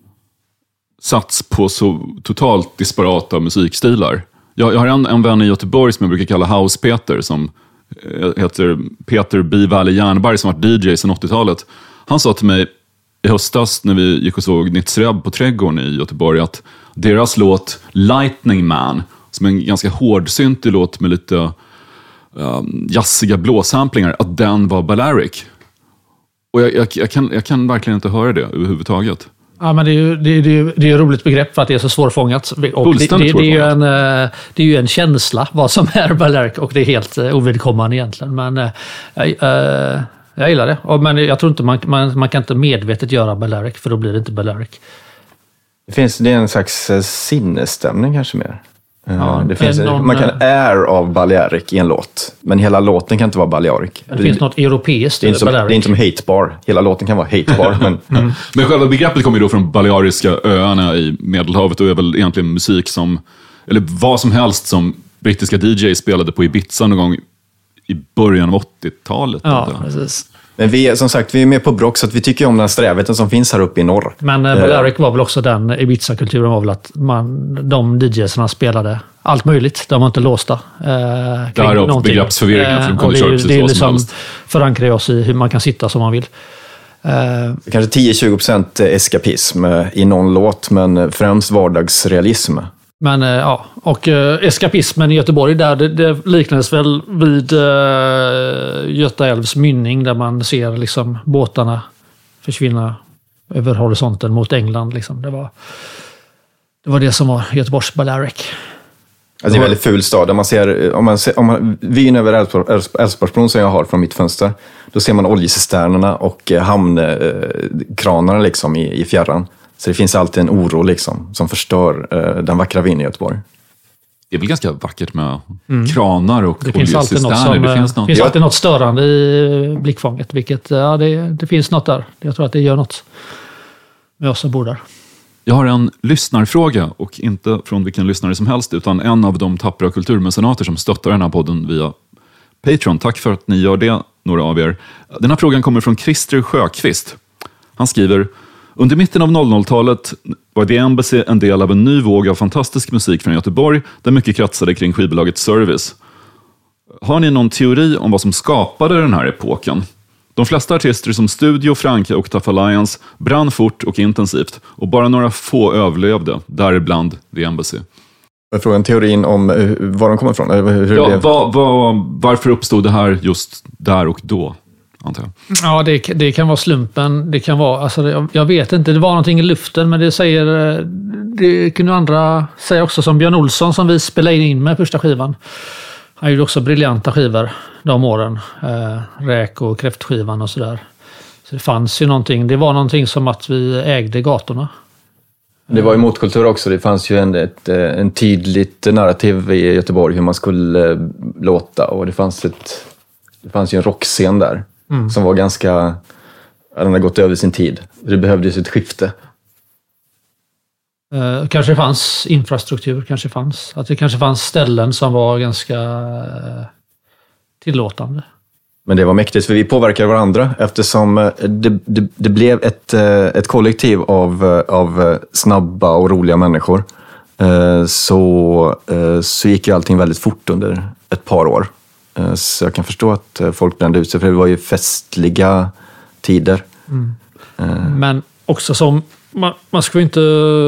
[SPEAKER 3] sats på så totalt disparata musikstilar. Jag har en vän i Göteborg som jag brukar kalla House Peter som heter Peter B. Valle Jernberg som varit DJ sedan 80-talet. Han sa till mig i höstas när vi gick och såg Nitzreb på Trädgården i Göteborg att deras låt Lightning Man, som är en ganska hårdsyntig låt med lite jazziga blåsamplingar, att den var Balearic. Och jag kan verkligen inte höra det överhuvudtaget.
[SPEAKER 1] Ja, men det är ju ett roligt begrepp för att det är så svårfångat. Och det är ju en känsla vad som är Balearic och det är helt ovidkommande egentligen. Men jag gillar det. Men jag tror inte man kan inte medvetet göra Balearic för då blir det inte Balearic.
[SPEAKER 2] Det är en slags sinnesstämning kanske mer.
[SPEAKER 1] Ja,
[SPEAKER 2] det finns, man kan air av Balearic i en låt. Men hela låten kan inte vara Balearic.
[SPEAKER 1] Det finns något europeiskt.
[SPEAKER 2] Det är inte som hate bar. Hela låten kan vara hate bar.
[SPEAKER 3] Men själva begreppet kommer ju då från Baleariska öarna i Medelhavet och är väl egentligen musik som, eller vad som helst som brittiska DJ spelade på Ibiza någon gång i början av 80-talet.
[SPEAKER 1] Ja, precis.
[SPEAKER 2] Men vi är med på brock så att vi tycker om den strävheten som finns här uppe i norr.
[SPEAKER 1] Men Balearic var väl också den Ibiza-kulturen var väl att de DJsarna spelade allt möjligt. De var inte låsta.
[SPEAKER 3] Därav begreppsförvirringen från college services.
[SPEAKER 1] Det är liksom förankrar oss i hur man kan sitta som man vill.
[SPEAKER 2] Kanske 10-20% eskapism i någon låt, men främst vardagsrealism.
[SPEAKER 1] Men ja, och eskapismen i Göteborg där, det liknades väl vid Göta älvs mynning där man ser liksom båtarna försvinna över horisonten mot England. Liksom. Det var det som var Göteborgs Balearic.
[SPEAKER 2] Alltså det är en väldigt ful stad. Där man ser, om man vyn över Älvsborgsbron som jag har från mitt fönster, då ser man oljecisternerna och hamnkranarna liksom i fjärran. Så det finns alltid en oro liksom, som förstör den vackra vyn i Göteborg.
[SPEAKER 3] Det är väl ganska vackert med kranar och
[SPEAKER 1] det finns alltid något störande i blickfånget. Vilket, det finns något där. Jag tror att det gör något med oss som bor där.
[SPEAKER 3] Jag har en lyssnarfråga, och inte från vilken lyssnare som helst, utan en av de tappra kulturmecenater som stöttar den här podden via Patreon. Tack för att ni gör det, några av er. Den här frågan kommer från Christer Sjöqvist. Han skriver: under mitten av 00-talet var The Embassy en del av en ny våg av fantastisk musik från Göteborg, där mycket kratsade kring skivbolaget Service. Har ni någon teori om vad som skapade den här epoken? De flesta artister som Studio, Franka och Tough Alliance brann fort och intensivt, och bara några få överlevde, däribland The Embassy.
[SPEAKER 2] Jag frågar en teorin om var de kommer ifrån.
[SPEAKER 3] Varför uppstod det här just där och då, antar jag?
[SPEAKER 1] Ja, det kan vara slumpen. Det kan vara, alltså, jag vet inte, det var någonting i luften, men det kunde andra säga också, som Björn Olsson som vi spelade in med första skivan. Han gjorde också briljanta skivor de åren. Räk- och kräftskivan och sådär. Så det fanns ju någonting. Det var någonting som att vi ägde gatorna.
[SPEAKER 2] Det var ju motkultur också. Det fanns ju en tydligt narrativ i Göteborg hur man skulle låta. Och det fanns ju en rockscen där som var ganska... Den hade gått över sin tid. Det behövdes ett skifte.
[SPEAKER 1] Kanske fanns infrastruktur, att det kanske fanns ställen som var ganska tillåtande.
[SPEAKER 2] Men det var mäktigt, för vi påverkade varandra eftersom det blev ett kollektiv av snabba och roliga människor. Så gick ju allting väldigt fort under ett par år. Så jag kan förstå att folk brände ut sig, för det var ju festliga tider.
[SPEAKER 1] Men också som man ska ju inte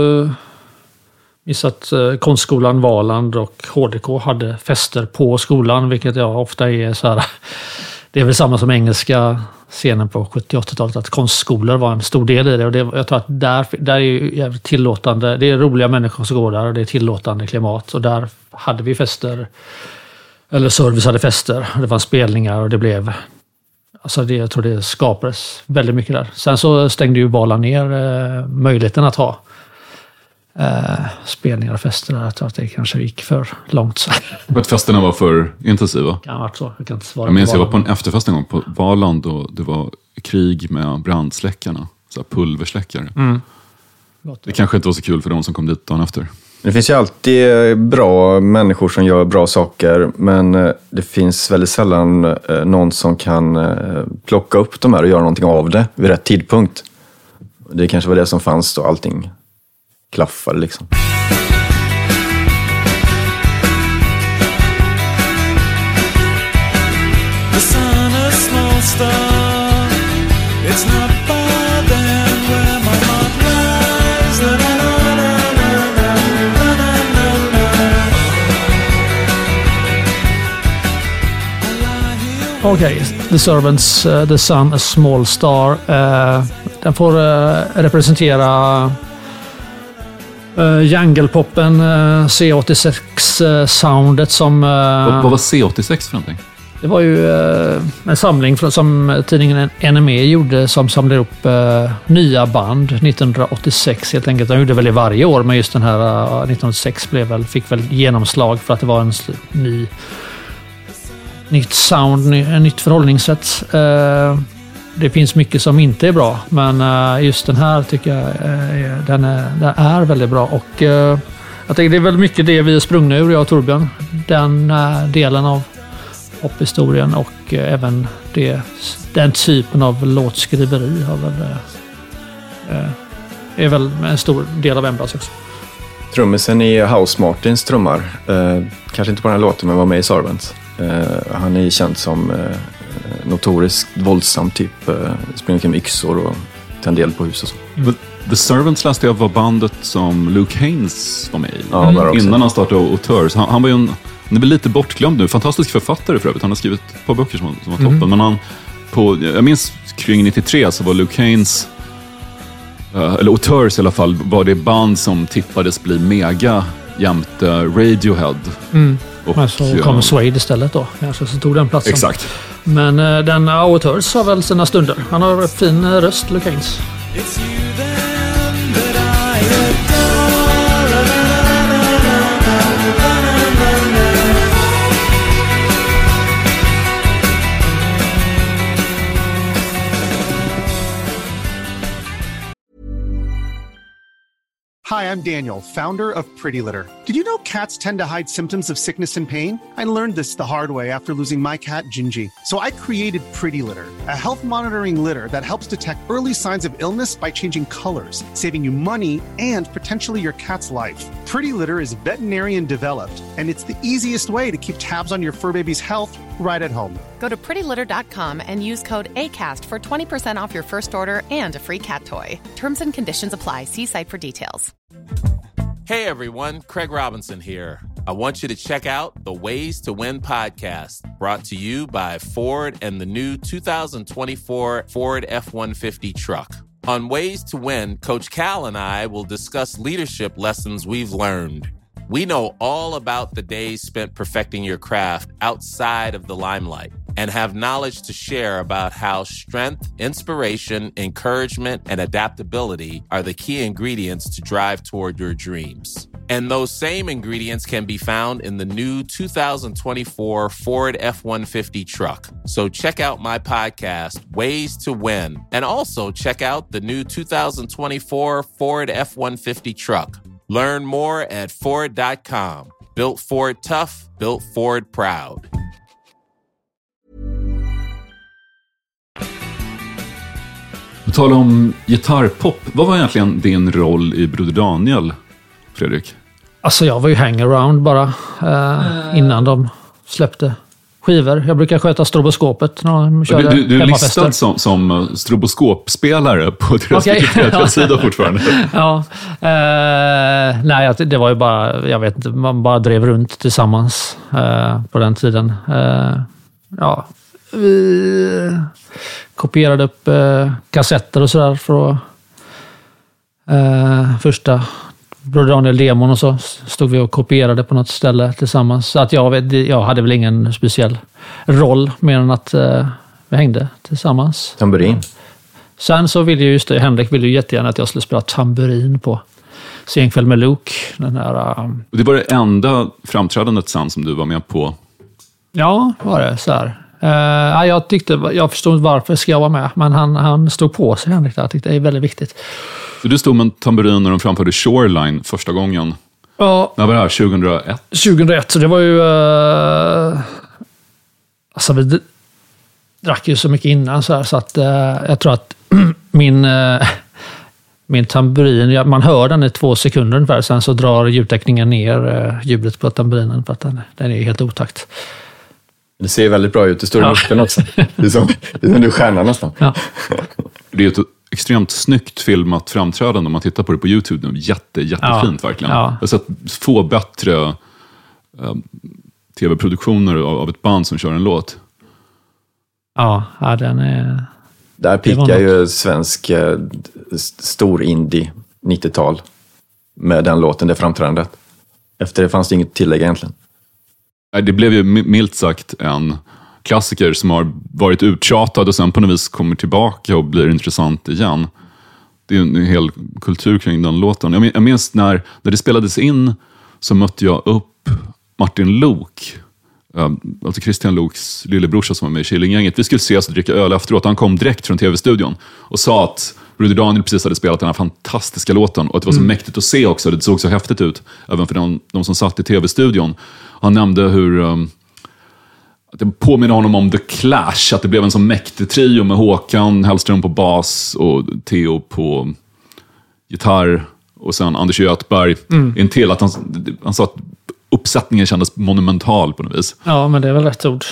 [SPEAKER 1] missa att konstskolan Valand och HDK hade fester på skolan, vilket ofta är så här. Det är väl samma som engelska scenen på 70-80-talet, att konstskolor var en stor del i det. Och jag tror att där är ju jävligt tillåtande. Det är roliga människor som går där och det är tillåtande klimat. Och där hade vi fester, eller Service hade fester. Det var spelningar och det blev... Alltså jag tror det skapades väldigt mycket där. Sen så stängde ju Valand ner möjligheten att ha spelningar och fester. Jag tror att det kanske gick för långt.
[SPEAKER 3] För att festerna var för intensiva?
[SPEAKER 1] Kan ha varit så. Jag kan inte svara.
[SPEAKER 3] Jag minns jag var på en efterfest en gång på Valand och det var krig med brandsläckarna. Så här pulversläckare. Det kanske inte var så kul för de som kom dit dagen efter.
[SPEAKER 2] Det finns ju alltid bra människor som gör bra saker, men det finns väldigt sällan någon som kan plocka upp de här och göra någonting av det vid rätt tidpunkt. Det kanske var det som fanns då allting klaffade liksom.
[SPEAKER 9] The sun a small star. It's not far then where my heart lies. La la la la la la la la la.
[SPEAKER 1] Okej, The Servants, The Sun, A Small Star. Den får representera junglepoppen, C86-soundet som...
[SPEAKER 3] Vad var C86 för någonting?
[SPEAKER 1] Det var ju en samling som tidningen NME gjorde som samlade upp nya band 1986 helt enkelt. De gjorde väl det varje år, men just den här 1986 fick väl genomslag för att det var en nytt sound, nytt förhållningssätt. Det finns mycket som inte är bra, men just den här tycker jag den är väldigt bra. Och jag tänker det är väl mycket det vi är sprungna ur, jag och Torbjörn. Den delen av pophistorien och även den typen av låtskriveri är väl en stor del av Embassy också.
[SPEAKER 2] Trummisen i House Martins trummar, kanske inte på den här låten men var med i Servants. Han är känd som notoriskt våldsam typ, springer till yxor och tänder eld på hus och så.
[SPEAKER 3] The Servants läste jag var bandet som Luke Haynes var med i.
[SPEAKER 2] Ja,
[SPEAKER 3] innan han startade Auteurs. Han var ju han är väl lite bortglömd nu. Fantastisk författare för övrigt. Han har skrivit ett par böcker som var toppen. Men jag minns kring 93 så var Luke Haynes, eller Auteurs i alla fall, var det band som tippades bli mega jämte Radiohead.
[SPEAKER 1] Men så kom Suede istället då. Kanske så tog den platsen.
[SPEAKER 3] Exakt.
[SPEAKER 1] Men den Outers har väl sina stunder. Han har fin röst, Luke Haines.
[SPEAKER 9] It's you then that I adore.
[SPEAKER 13] Hi, I'm Daniel, founder of Pretty Litter. Did you know cats tend to hide symptoms of sickness and pain? I learned this the hard way after losing my cat, Gingy. So I created Pretty Litter, a health monitoring litter that helps detect early signs of illness by changing colors, saving you money and potentially your cat's life. Pretty Litter is veterinarian developed, and it's the easiest way to keep tabs on your fur baby's health right at home.
[SPEAKER 14] Go to prettylitter.com and use code ACAST for 20% off your first order and a free cat toy. Terms and conditions apply. See site for details.
[SPEAKER 15] Hey everyone, Craig Robinson here. I want you to check out the Ways to Win podcast, brought to you by Ford and the new 2024 Ford F-150 truck. On Ways to Win, Coach Cal and I will discuss leadership lessons we've learned. We know all about the days spent perfecting your craft outside of the limelight and have knowledge to share about how strength, inspiration, encouragement, and adaptability are the key ingredients to drive toward your dreams. And those same ingredients can be found in the new 2024 Ford F-150 truck. So check out my podcast, Ways to Win, and also check out the new 2024 Ford F-150 truck. Learn more at Ford.com. Built Ford tough, built Ford proud.
[SPEAKER 3] På tal om gitarrpop, vad var egentligen din roll i Broder Daniel, Fredrik?
[SPEAKER 1] Alltså jag var ju hangaround bara innan de släppte skivor. Jag brukar sköta stroboskopet när de körde hemmafester.
[SPEAKER 3] Du är listad som stroboskopspelare på deras Wikipedia-sida fortfarande.
[SPEAKER 1] Ja. Nej, det var ju bara, jag vet inte, man bara drev runt tillsammans på den tiden. Ja, vi kopierade upp kassetter och sådär för första Broder Daniel-demon och så stod vi och kopierade på något ställe tillsammans. Så att jag hade väl ingen speciell roll mer än att vi hängde tillsammans.
[SPEAKER 2] Tamburin.
[SPEAKER 1] Sen så ville ju Henrik ville ju jättegärna att jag skulle spela tamburin på Senkväll med Luke. Den här,
[SPEAKER 3] Det var det enda framträdandet sen som du var med på?
[SPEAKER 1] Ja, var det så här. Jag förstod varför ska jag vara med, men han stod på sig, Henrik. Jag tyckte det är väldigt viktigt.
[SPEAKER 3] Så du stod med en tamburin när de framförde Shoreline första gången?
[SPEAKER 1] Ja.
[SPEAKER 3] När var det här? 2001?
[SPEAKER 1] 2001, så det var ju... alltså vi drack ju så mycket innan så här, så att jag tror att min tamburin, man hör den i 2 sekunder ungefär, sen så drar ljudtekningen ner ljudet på tamburinen för att den är helt otakt.
[SPEAKER 2] Det ser väldigt bra ut, det står i luften också. Det är som du är stjärna nästan.
[SPEAKER 1] Ja.
[SPEAKER 3] Det är ett extremt snyggt filmat framträdande om man tittar på det på YouTube nu. Jättefint verkligen.
[SPEAKER 1] Ja.
[SPEAKER 3] Jag har sett få bättre tv-produktioner av ett band som kör en låt.
[SPEAKER 1] Ja, den är...
[SPEAKER 2] Där pickar ju svensk stor indie 90-tal med den låten, det framträdandet. Efter det fanns det inget tillägg egentligen.
[SPEAKER 3] Det blev ju milt sagt en klassiker som har varit uttjatad och sen på något vis kommer tillbaka och blir intressant igen. Det är en hel kultur kring den låten. Jag minns när det spelades in så mötte jag upp Martin Lok, alltså Christian Loks lillebrorsa som var med i Killinggänget. Vi skulle ses och dricka öl efteråt. Han kom direkt från tv-studion och sa att Broder Daniel precis hade spelat den här fantastiska låten och att det var så mäktigt att se också. Det såg så häftigt ut, även för de som satt i tv-studion. Han nämnde hur att det påminner honom om The Clash, att det blev en sån mäktig trio med Håkan Hellström på bas och Theo på gitarr och sen Anders Göthberg intill. Att han sa att uppsättningen kändes monumental på något vis.
[SPEAKER 1] Ja, men det är väl rätt ord.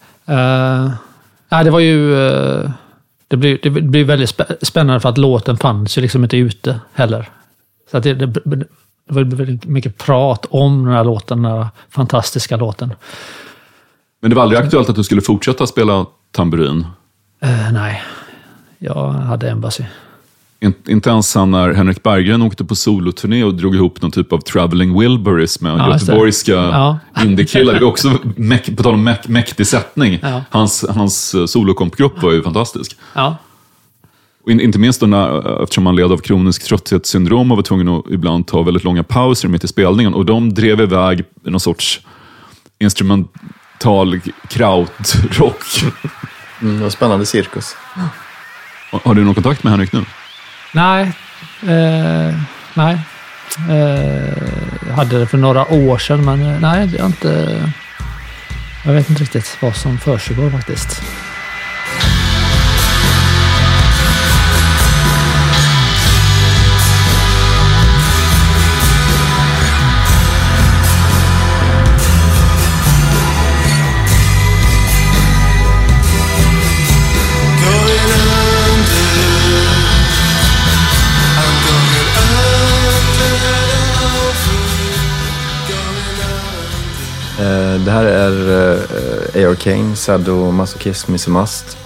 [SPEAKER 1] Det var ju... Det blir väldigt spännande för att låten fanns ju liksom inte ute heller. Så att det var väldigt mycket prat om den här låten, den här fantastiska låten.
[SPEAKER 3] Men det var aldrig aktuellt att du skulle fortsätta spela tamburin?
[SPEAKER 1] Nej, jag hade Embassy.
[SPEAKER 3] Inte ens när Henrik Berggren åkte på soloturné och drog ihop någon typ av Traveling Wilburys med göteborgska indiekillar. Det är också, på tal om mäktig sättning, hans solokompgrupp var ju fantastisk.
[SPEAKER 1] Ja.
[SPEAKER 3] Och inte minst då eftersom man led av kronisk trötthetssyndrom och var tvungen att ibland ta väldigt långa pauser mitt i spelningen. Och de drev iväg någon sorts instrumental krautrock.
[SPEAKER 2] Det var spännande cirkus.
[SPEAKER 3] Har du någon kontakt med Henrik nu?
[SPEAKER 1] Nej. Jag hade det för några år sedan, men nej, jag vet inte riktigt vad som försiggår faktiskt.
[SPEAKER 2] Det här är Aorcane, Sadomasochism is a must.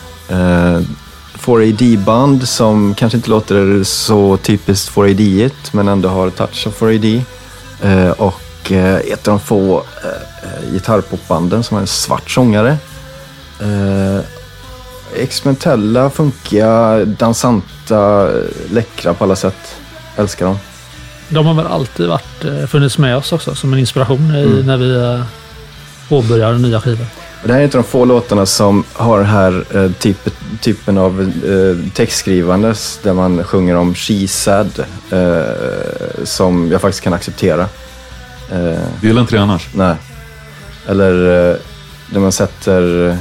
[SPEAKER 2] 4AD-band som kanske inte låter så typiskt 4AD-igt, men ändå har touch av 4AD. Och ett av de få gitarrpopbanden som har en svart sångare. Experimentella, funkiga, dansanta, läckra på alla sätt. Älskar dem.
[SPEAKER 1] De har väl alltid funnits med oss också som en inspiration när vi påbörjar nya skivor.
[SPEAKER 2] Det här är inte de få låtarna som har den här typen av textskrivandes där man sjunger om she said, som jag faktiskt kan acceptera.
[SPEAKER 3] Det gillar inte det annars?
[SPEAKER 2] Nej. Eller där man sätter...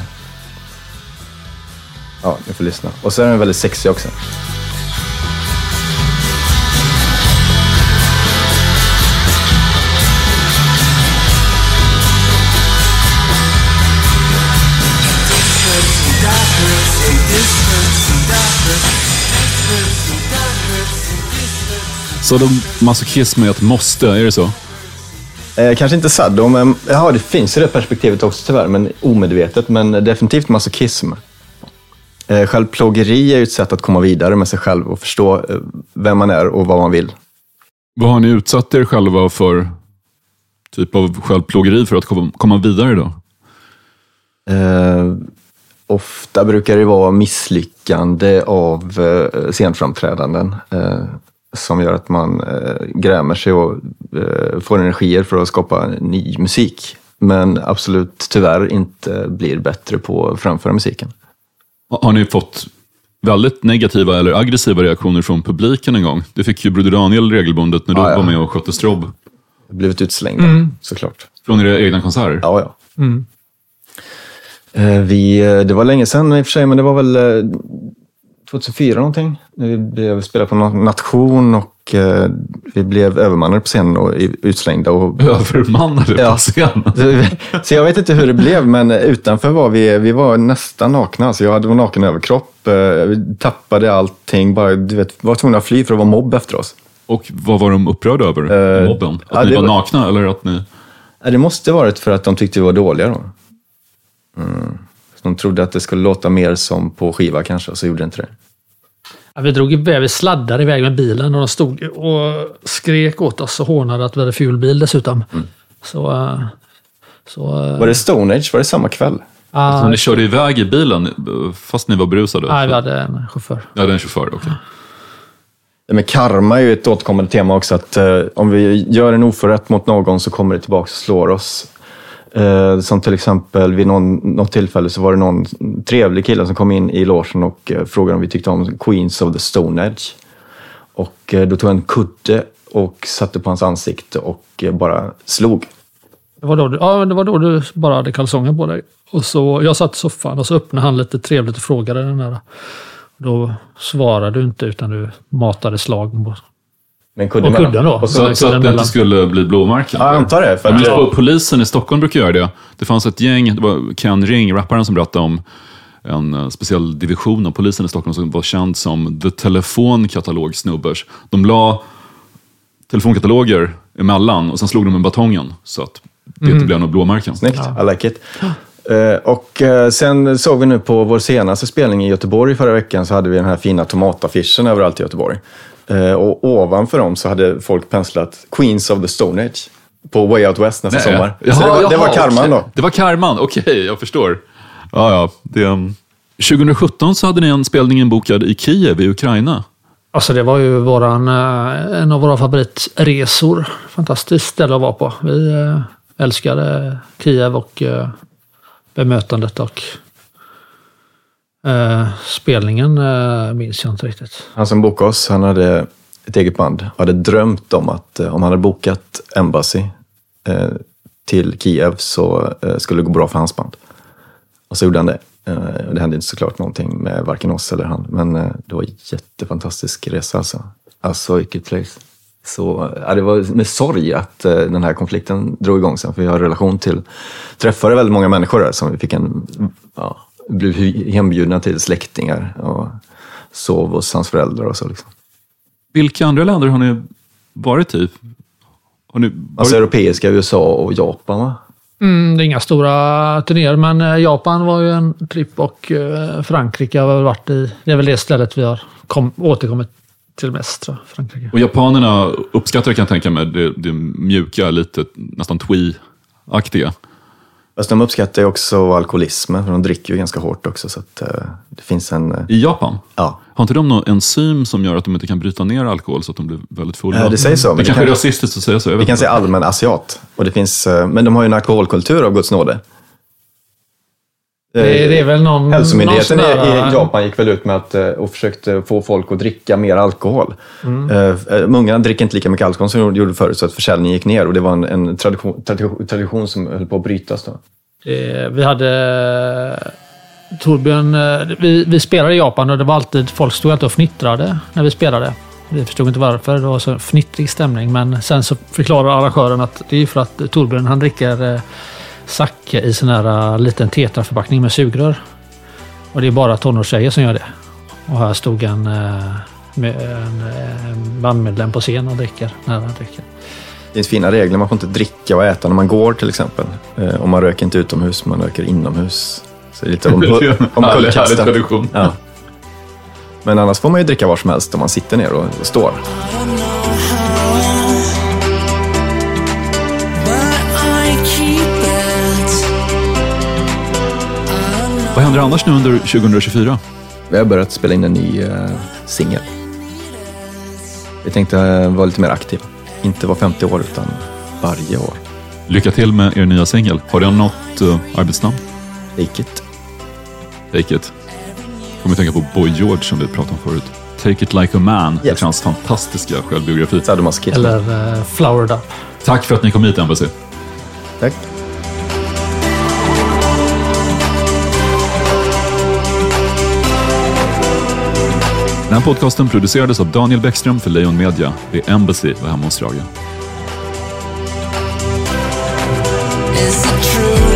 [SPEAKER 2] Ja, ni får lyssna. Och så är den väldigt sexig också.
[SPEAKER 3] Så masochism är ett måste, är det så?
[SPEAKER 2] Kanske inte saddo, men det finns i det perspektivet också tyvärr, men omedvetet, men definitivt masochism. Självplågeri är ju ett sätt att komma vidare med sig själv och förstå vem man är och vad man vill.
[SPEAKER 3] Vad har ni utsatt er själva för typ av självplågeri för att komma vidare då?
[SPEAKER 2] Ofta brukar det vara misslyckande av scenframträdanden som gör att man grämer sig och får energier för att skapa ny musik. Men absolut tyvärr inte blir bättre på att framföra musiken.
[SPEAKER 3] Har ni fått väldigt negativa eller aggressiva reaktioner från publiken en gång? Det fick ju Broder Daniel regelbundet när du var med och skötte strobb.
[SPEAKER 2] Blivit utslängda, såklart.
[SPEAKER 3] Från era egna konserter?
[SPEAKER 2] Ja. Det var länge sedan i och för sig, men det var väl 2004 någonting. Vi spelade på någon nation och vi blev övermannade på scenen och utslängda.
[SPEAKER 3] Övermannade på scenen?
[SPEAKER 2] Så jag vet inte hur det blev, men utanför var vi var nästan nakna. Så jag hade en naken överkropp, vi tappade allting, bara var tvungna att fly för att vara mobb efter oss.
[SPEAKER 3] Och vad var de upprörda över mobben? Att ni var nakna eller att ni...
[SPEAKER 2] Det måste varit för att de tyckte vi var dåliga då. De trodde att det skulle låta mer som på skiva kanske, och så gjorde det inte det.
[SPEAKER 1] Ja, vi sladdade iväg med bilen och de stod och skrek åt oss och hånade att vi hade ful bil dessutom. Så,
[SPEAKER 2] var det Stone Age? Var det samma kväll?
[SPEAKER 3] Alltså, ni körde iväg i bilen fast ni var berusade?
[SPEAKER 1] Nej, vi hade en chaufför.
[SPEAKER 3] Ja, det är en chaufför, okej.
[SPEAKER 2] Men karma är ju ett återkommande tema också, att om vi gör en oförrätt mot någon så kommer det tillbaka och slår oss. Som till exempel vid något tillfälle så var det någon trevlig kille som kom in i logen och frågade om vi tyckte om Queens of the Stone Age. Och då tog jag en kudde och satte på hans ansikte och bara slog.
[SPEAKER 1] Det var då du bara hade kalsonger på dig. Och så, jag satt i soffan och så öppnade han lite trevligt och frågade den där. Då svarade du inte utan du matade slag på kudden då.
[SPEAKER 3] Så att det inte skulle bli blåmärken?
[SPEAKER 2] Ja, jag antar det.
[SPEAKER 3] Polisen i Stockholm brukar göra det. Det fanns ett gäng, det var Ken Ring, rapparen, som berättade om en speciell division av polisen i Stockholm som var känd som The Telefonkatalog-snubbers. De la telefonkataloger emellan och sen slog de med batongen så att det inte blev några blåmärken.
[SPEAKER 2] Snyggt, I like it. Och sen såg vi nu på vår senaste spelning i Göteborg förra veckan, så hade vi den här fina tomataffischen överallt i Göteborg. Och ovanför dem så hade folk penslat Queens of the Stone Age på Way Out West nästa sommar. Så det var karman då.
[SPEAKER 3] Det var karman, okej, jag förstår. Ja. 2017 så hade ni en spelning bokad i Kiev i Ukraina.
[SPEAKER 1] Alltså det var ju en av våra favoritresor. Fantastiskt ställe att vara på. Vi älskade Kiev och bemötandet och spelningen minns jag inte riktigt.
[SPEAKER 2] Han som bokade oss, han hade ett eget band och hade drömt om att om han hade bokat Embassy till Kiev så skulle det gå bra för hans band. Och så gjorde han det. Det hände inte såklart någonting med varken oss eller han, men det var en jättefantastisk resa alltså vilket place. Så det var med sorg att den här konflikten drog igång sen, för vi har relation till, träffade väldigt många människor där som vi fick blev hembjudna till släktingar och sov hos hans föräldrar och så liksom.
[SPEAKER 3] Vilka andra länder har ni varit i?
[SPEAKER 2] Alltså europeiska, USA och Japan, va?
[SPEAKER 1] Det är inga stora turnéer, men Japan var ju en tripp och Frankrike har väl varit i. Det är väl det stället vi har återkommit till mest, tror jag, Frankrike.
[SPEAKER 3] Och japanerna uppskattar, kan jag tänka mig, det mjuka, lite nästan twee-aktiga.
[SPEAKER 2] Fast de uppskattar ju också alkoholismen, för de dricker ju ganska hårt också, så att det finns en...
[SPEAKER 3] I Japan?
[SPEAKER 2] Ja.
[SPEAKER 3] Har inte de någon enzym som gör att de inte kan bryta ner alkohol så att de blir väldigt fulla?
[SPEAKER 2] Ja, det säger så.
[SPEAKER 3] Det kanske är rasistiskt att säga så.
[SPEAKER 2] Vi kan säga allmän asiat. Och det finns, men de har ju en alkoholkultur av Guds nåde.
[SPEAKER 1] Det är väl någon...
[SPEAKER 2] Hälsomyndigheten i Japan gick väl ut med att och försökte få folk att dricka mer alkohol. Många dricker inte lika mycket alkohol som de gjorde förut, så att försäljningen gick ner. Och det var en tradition som höll på att brytas då.
[SPEAKER 1] Vi hade... Torbjörn, vi spelade i Japan och det var alltid, folk stod inte och fnittrade när vi spelade. Vi förstod inte varför, det var så fnittrig stämning. Men sen så förklarar arrangören att det är för att Torbjörn, han dricker sake i sån här liten tetraförpackning med sugrör. Och det är bara tonårstjejer som gör det. Och här stod en bandmedlem på scen och dricker när han dricker.
[SPEAKER 2] Det finns fina regler, man får inte dricka och äta när man går till exempel. Och man röker inte utomhus, man röker inomhus. Så det är lite omkullkastat. Ja. Men annars får man ju dricka var som helst om man sitter ner och står.
[SPEAKER 3] Vad händer annars nu under 2024?
[SPEAKER 2] Vi har börjat spela in en ny singel. Vi tänkte vara lite mer aktiv. Inte vara 50 år utan varje år.
[SPEAKER 3] Lycka till med er nya singel. Har den något arbetsnamn?
[SPEAKER 2] Take It.
[SPEAKER 3] Take It. Kommer tänka på Boy George som vi pratade om förut. Take It Like a Man. Det känns fantastiska självbiografi.
[SPEAKER 1] Eller Flowered Up.
[SPEAKER 3] Tack för att ni kom hit, Embassy.
[SPEAKER 2] Tack.
[SPEAKER 3] Den här podcasten producerades av Daniel Bäckström för Lejon Media. Det är Embassy var hemma hos Strage.
[SPEAKER 9] Is it true?